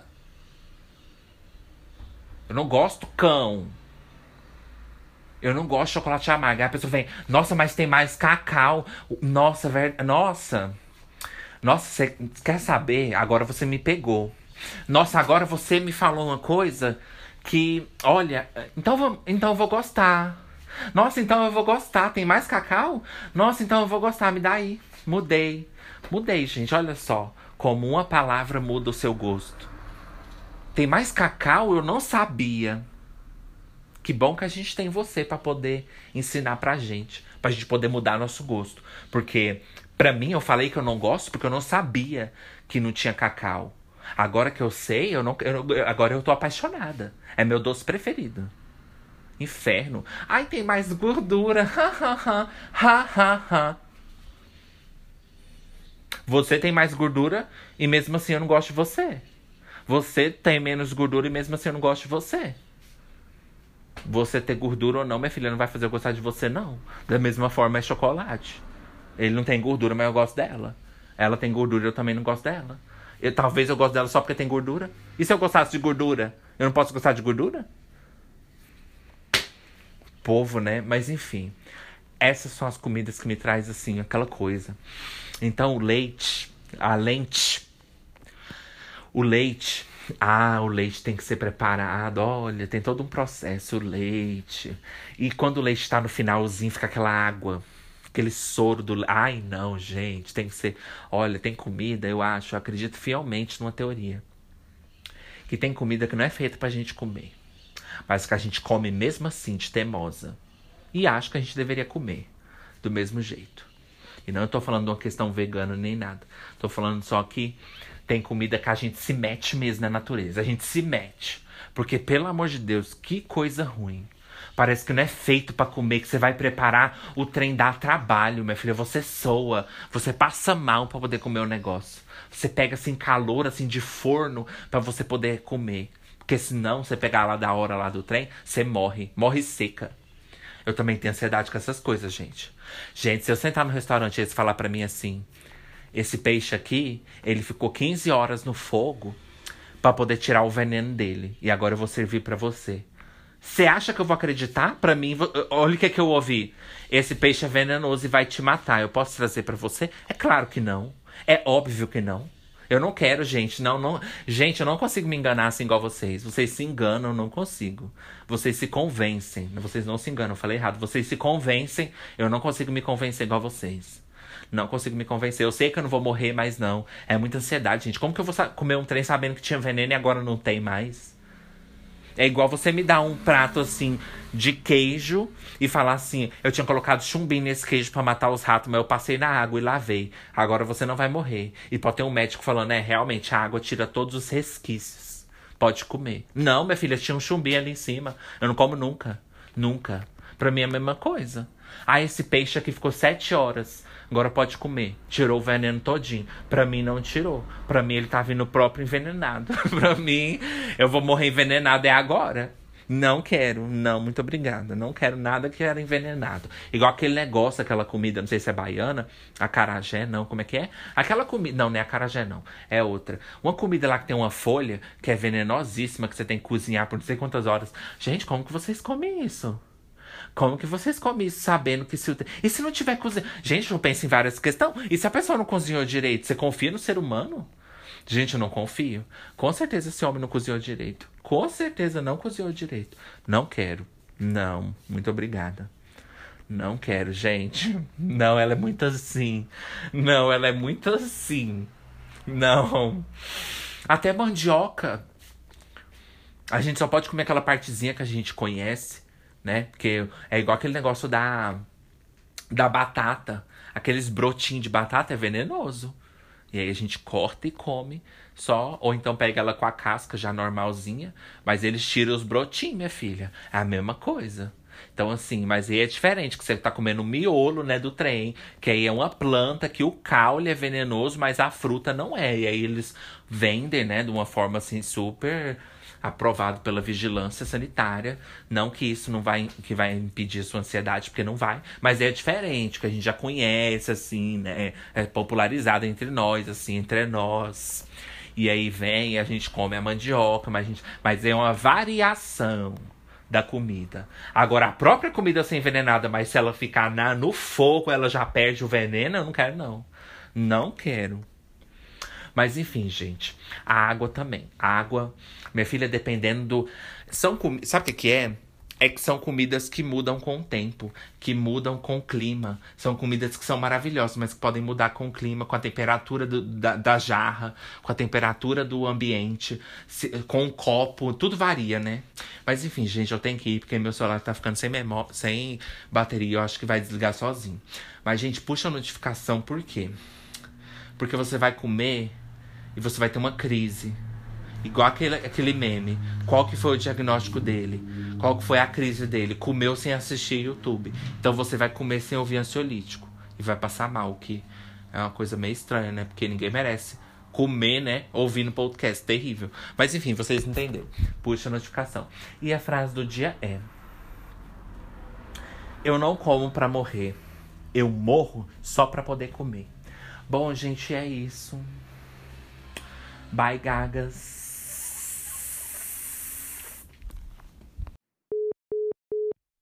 Eu não gosto, cão. Eu não gosto de chocolate amargo. Aí a pessoa vem, nossa, mas tem mais cacau. Nossa, Nossa, você quer saber? Agora você me pegou. Nossa, agora você me falou uma coisa que, olha, então eu vou gostar. Nossa, então eu vou gostar. Tem mais cacau? Nossa, então eu vou gostar. Me dá aí. Mudei, gente. Olha só como uma palavra muda o seu gosto. Tem mais cacau? Eu não sabia. Que bom que a gente tem você pra poder ensinar pra gente poder mudar nosso gosto. Porque, pra mim, eu falei que eu não gosto porque eu não sabia que não tinha cacau. Agora que eu sei, agora eu tô apaixonada. É meu doce preferido. Inferno. Ai, tem mais gordura. Você tem mais gordura e mesmo assim eu não gosto de você. Você tem menos gordura e mesmo assim eu não gosto de você. Você ter gordura ou não, minha filha, não vai fazer eu gostar de você, não. Da mesma forma é chocolate. Ele não tem gordura, mas eu gosto dela. Ela tem gordura e eu também não gosto dela. Talvez eu goste dela só porque tem gordura. E se eu gostasse de gordura? Eu não posso gostar de gordura? Povo, né? Mas enfim. Essas são as comidas que me traz assim, aquela coisa. Então o leite. O leite tem que ser preparado. Olha, tem todo um processo, o leite. E quando o leite tá no finalzinho, fica aquela água. Aquele soro do... Ai, não, gente. Tem que ser... Olha, tem comida, eu acredito fielmente numa teoria. Que tem comida que não é feita pra gente comer. Mas que a gente come mesmo assim, de teimosa. E acho que a gente deveria comer. Do mesmo jeito. E não eu tô falando de uma questão vegana nem nada. Tô falando só que tem comida que a gente se mete mesmo na natureza. A gente se mete. Porque, pelo amor de Deus, que coisa ruim. Parece que não é feito pra comer, que você vai preparar, o trem dá trabalho, minha filha. Você soa, você passa mal pra poder comer o negócio. Você pega, assim, calor, assim, de forno pra você poder comer. Porque senão, você pegar lá da hora lá do trem, você morre. Morre seca. Eu também tenho ansiedade com essas coisas, gente. Gente, se eu sentar no restaurante e eles falar pra mim assim... Esse peixe aqui, ele ficou 15 horas no fogo pra poder tirar o veneno dele. E agora eu vou servir pra você. Você acha que eu vou acreditar? Pra mim, olha o que é que eu ouvi. Esse peixe é venenoso e vai te matar. Eu posso trazer pra você? É claro que não. É óbvio que não. Eu não quero, gente. Não. Gente, eu não consigo me enganar assim igual vocês. Vocês se enganam, eu não consigo. Vocês se convencem. Vocês não se enganam, eu falei errado. Vocês se convencem, eu não consigo me convencer igual vocês. Não consigo me convencer. Eu sei que eu não vou morrer, mas não. É muita ansiedade, gente. Como que eu vou comer um trem sabendo que tinha veneno e agora não tem mais? É igual você me dar um prato, assim, de queijo e falar assim... Eu tinha colocado chumbinho nesse queijo pra matar os ratos, mas eu passei na água e lavei. Agora você não vai morrer. E pode ter um médico falando... realmente, a água tira todos os resquícios. Pode comer. Não, minha filha, tinha um chumbinho ali em cima. Eu não como nunca. Nunca. Pra mim é a mesma coisa. Ah, esse peixe aqui ficou 7 horas... Agora pode comer. Tirou o veneno todinho. Pra mim não tirou. Pra mim ele tá vindo próprio envenenado. Pra mim, eu vou morrer envenenado agora. Não quero. Não, muito obrigada. Não quero nada que era envenenado. Igual aquele negócio, aquela comida, não sei se é baiana. Acarajé, não. Como é que é? Aquela comida... Não é acarajé, não. É outra. Uma comida lá que tem uma folha, que é venenosíssima, que você tem que cozinhar por não sei quantas horas. Gente, como que vocês comem isso? Como que vocês comem isso sabendo que se... E se não tiver cozinhado? Gente, eu penso em várias questões. E se a pessoa não cozinhou direito? Você confia no ser humano? Gente, eu não confio. Com certeza esse homem não cozinhou direito. Com certeza não cozinhou direito. Não quero. Não. Muito obrigada. Não quero, gente. Não, ela é muito assim. Não, ela é muito assim. Não. Até mandioca. A gente só pode comer aquela partezinha que a gente conhece. Né? Porque é igual aquele negócio da batata. Aqueles brotinhos de batata é venenoso. E aí a gente corta e come só. Ou então pega ela com a casca já normalzinha. Mas eles tiram os brotinhos, minha filha. É a mesma coisa. Então assim, mas aí é diferente. Que você tá comendo o miolo, né, do trem. Que aí é uma planta que o caule é venenoso, mas a fruta não é. E aí eles vendem, né, de uma forma assim super... aprovado pela vigilância sanitária. Não que isso não vai, que vai impedir sua ansiedade, porque não vai. Mas é diferente, que a gente já conhece, assim, né? É popularizado entre nós, assim, entre nós. E aí vem e a gente come a mandioca, mas é uma variação da comida. Agora, a própria comida ser envenenada, mas se ela ficar no fogo, ela já perde o veneno, eu não quero, não. Não quero. Mas enfim, gente. A água também. A água, minha filha, dependendo do... Sabe o que é? É que são comidas que mudam com o tempo. Que mudam com o clima. São comidas que são maravilhosas, mas que podem mudar com o clima, com a temperatura da jarra, com a temperatura do ambiente, com o copo. Tudo varia, né? Mas enfim, gente, eu tenho que ir, porque meu celular tá ficando sem bateria. Eu acho que vai desligar sozinho. Mas, gente, puxa a notificação, por quê? Porque você vai comer... e você vai ter uma crise. Igual aquele meme. Qual que foi o diagnóstico dele? Qual que foi a crise dele? Comeu sem assistir YouTube. Então você vai comer sem ouvir ansiolítico. E vai passar mal, que é uma coisa meio estranha, né? Porque ninguém merece comer, né? Ouvindo podcast. Terrível. Mas enfim, vocês entenderam. Puxa a notificação. E a frase do dia é... eu não como pra morrer. Eu morro só pra poder comer. Bom, gente, é isso. Bye, gagas.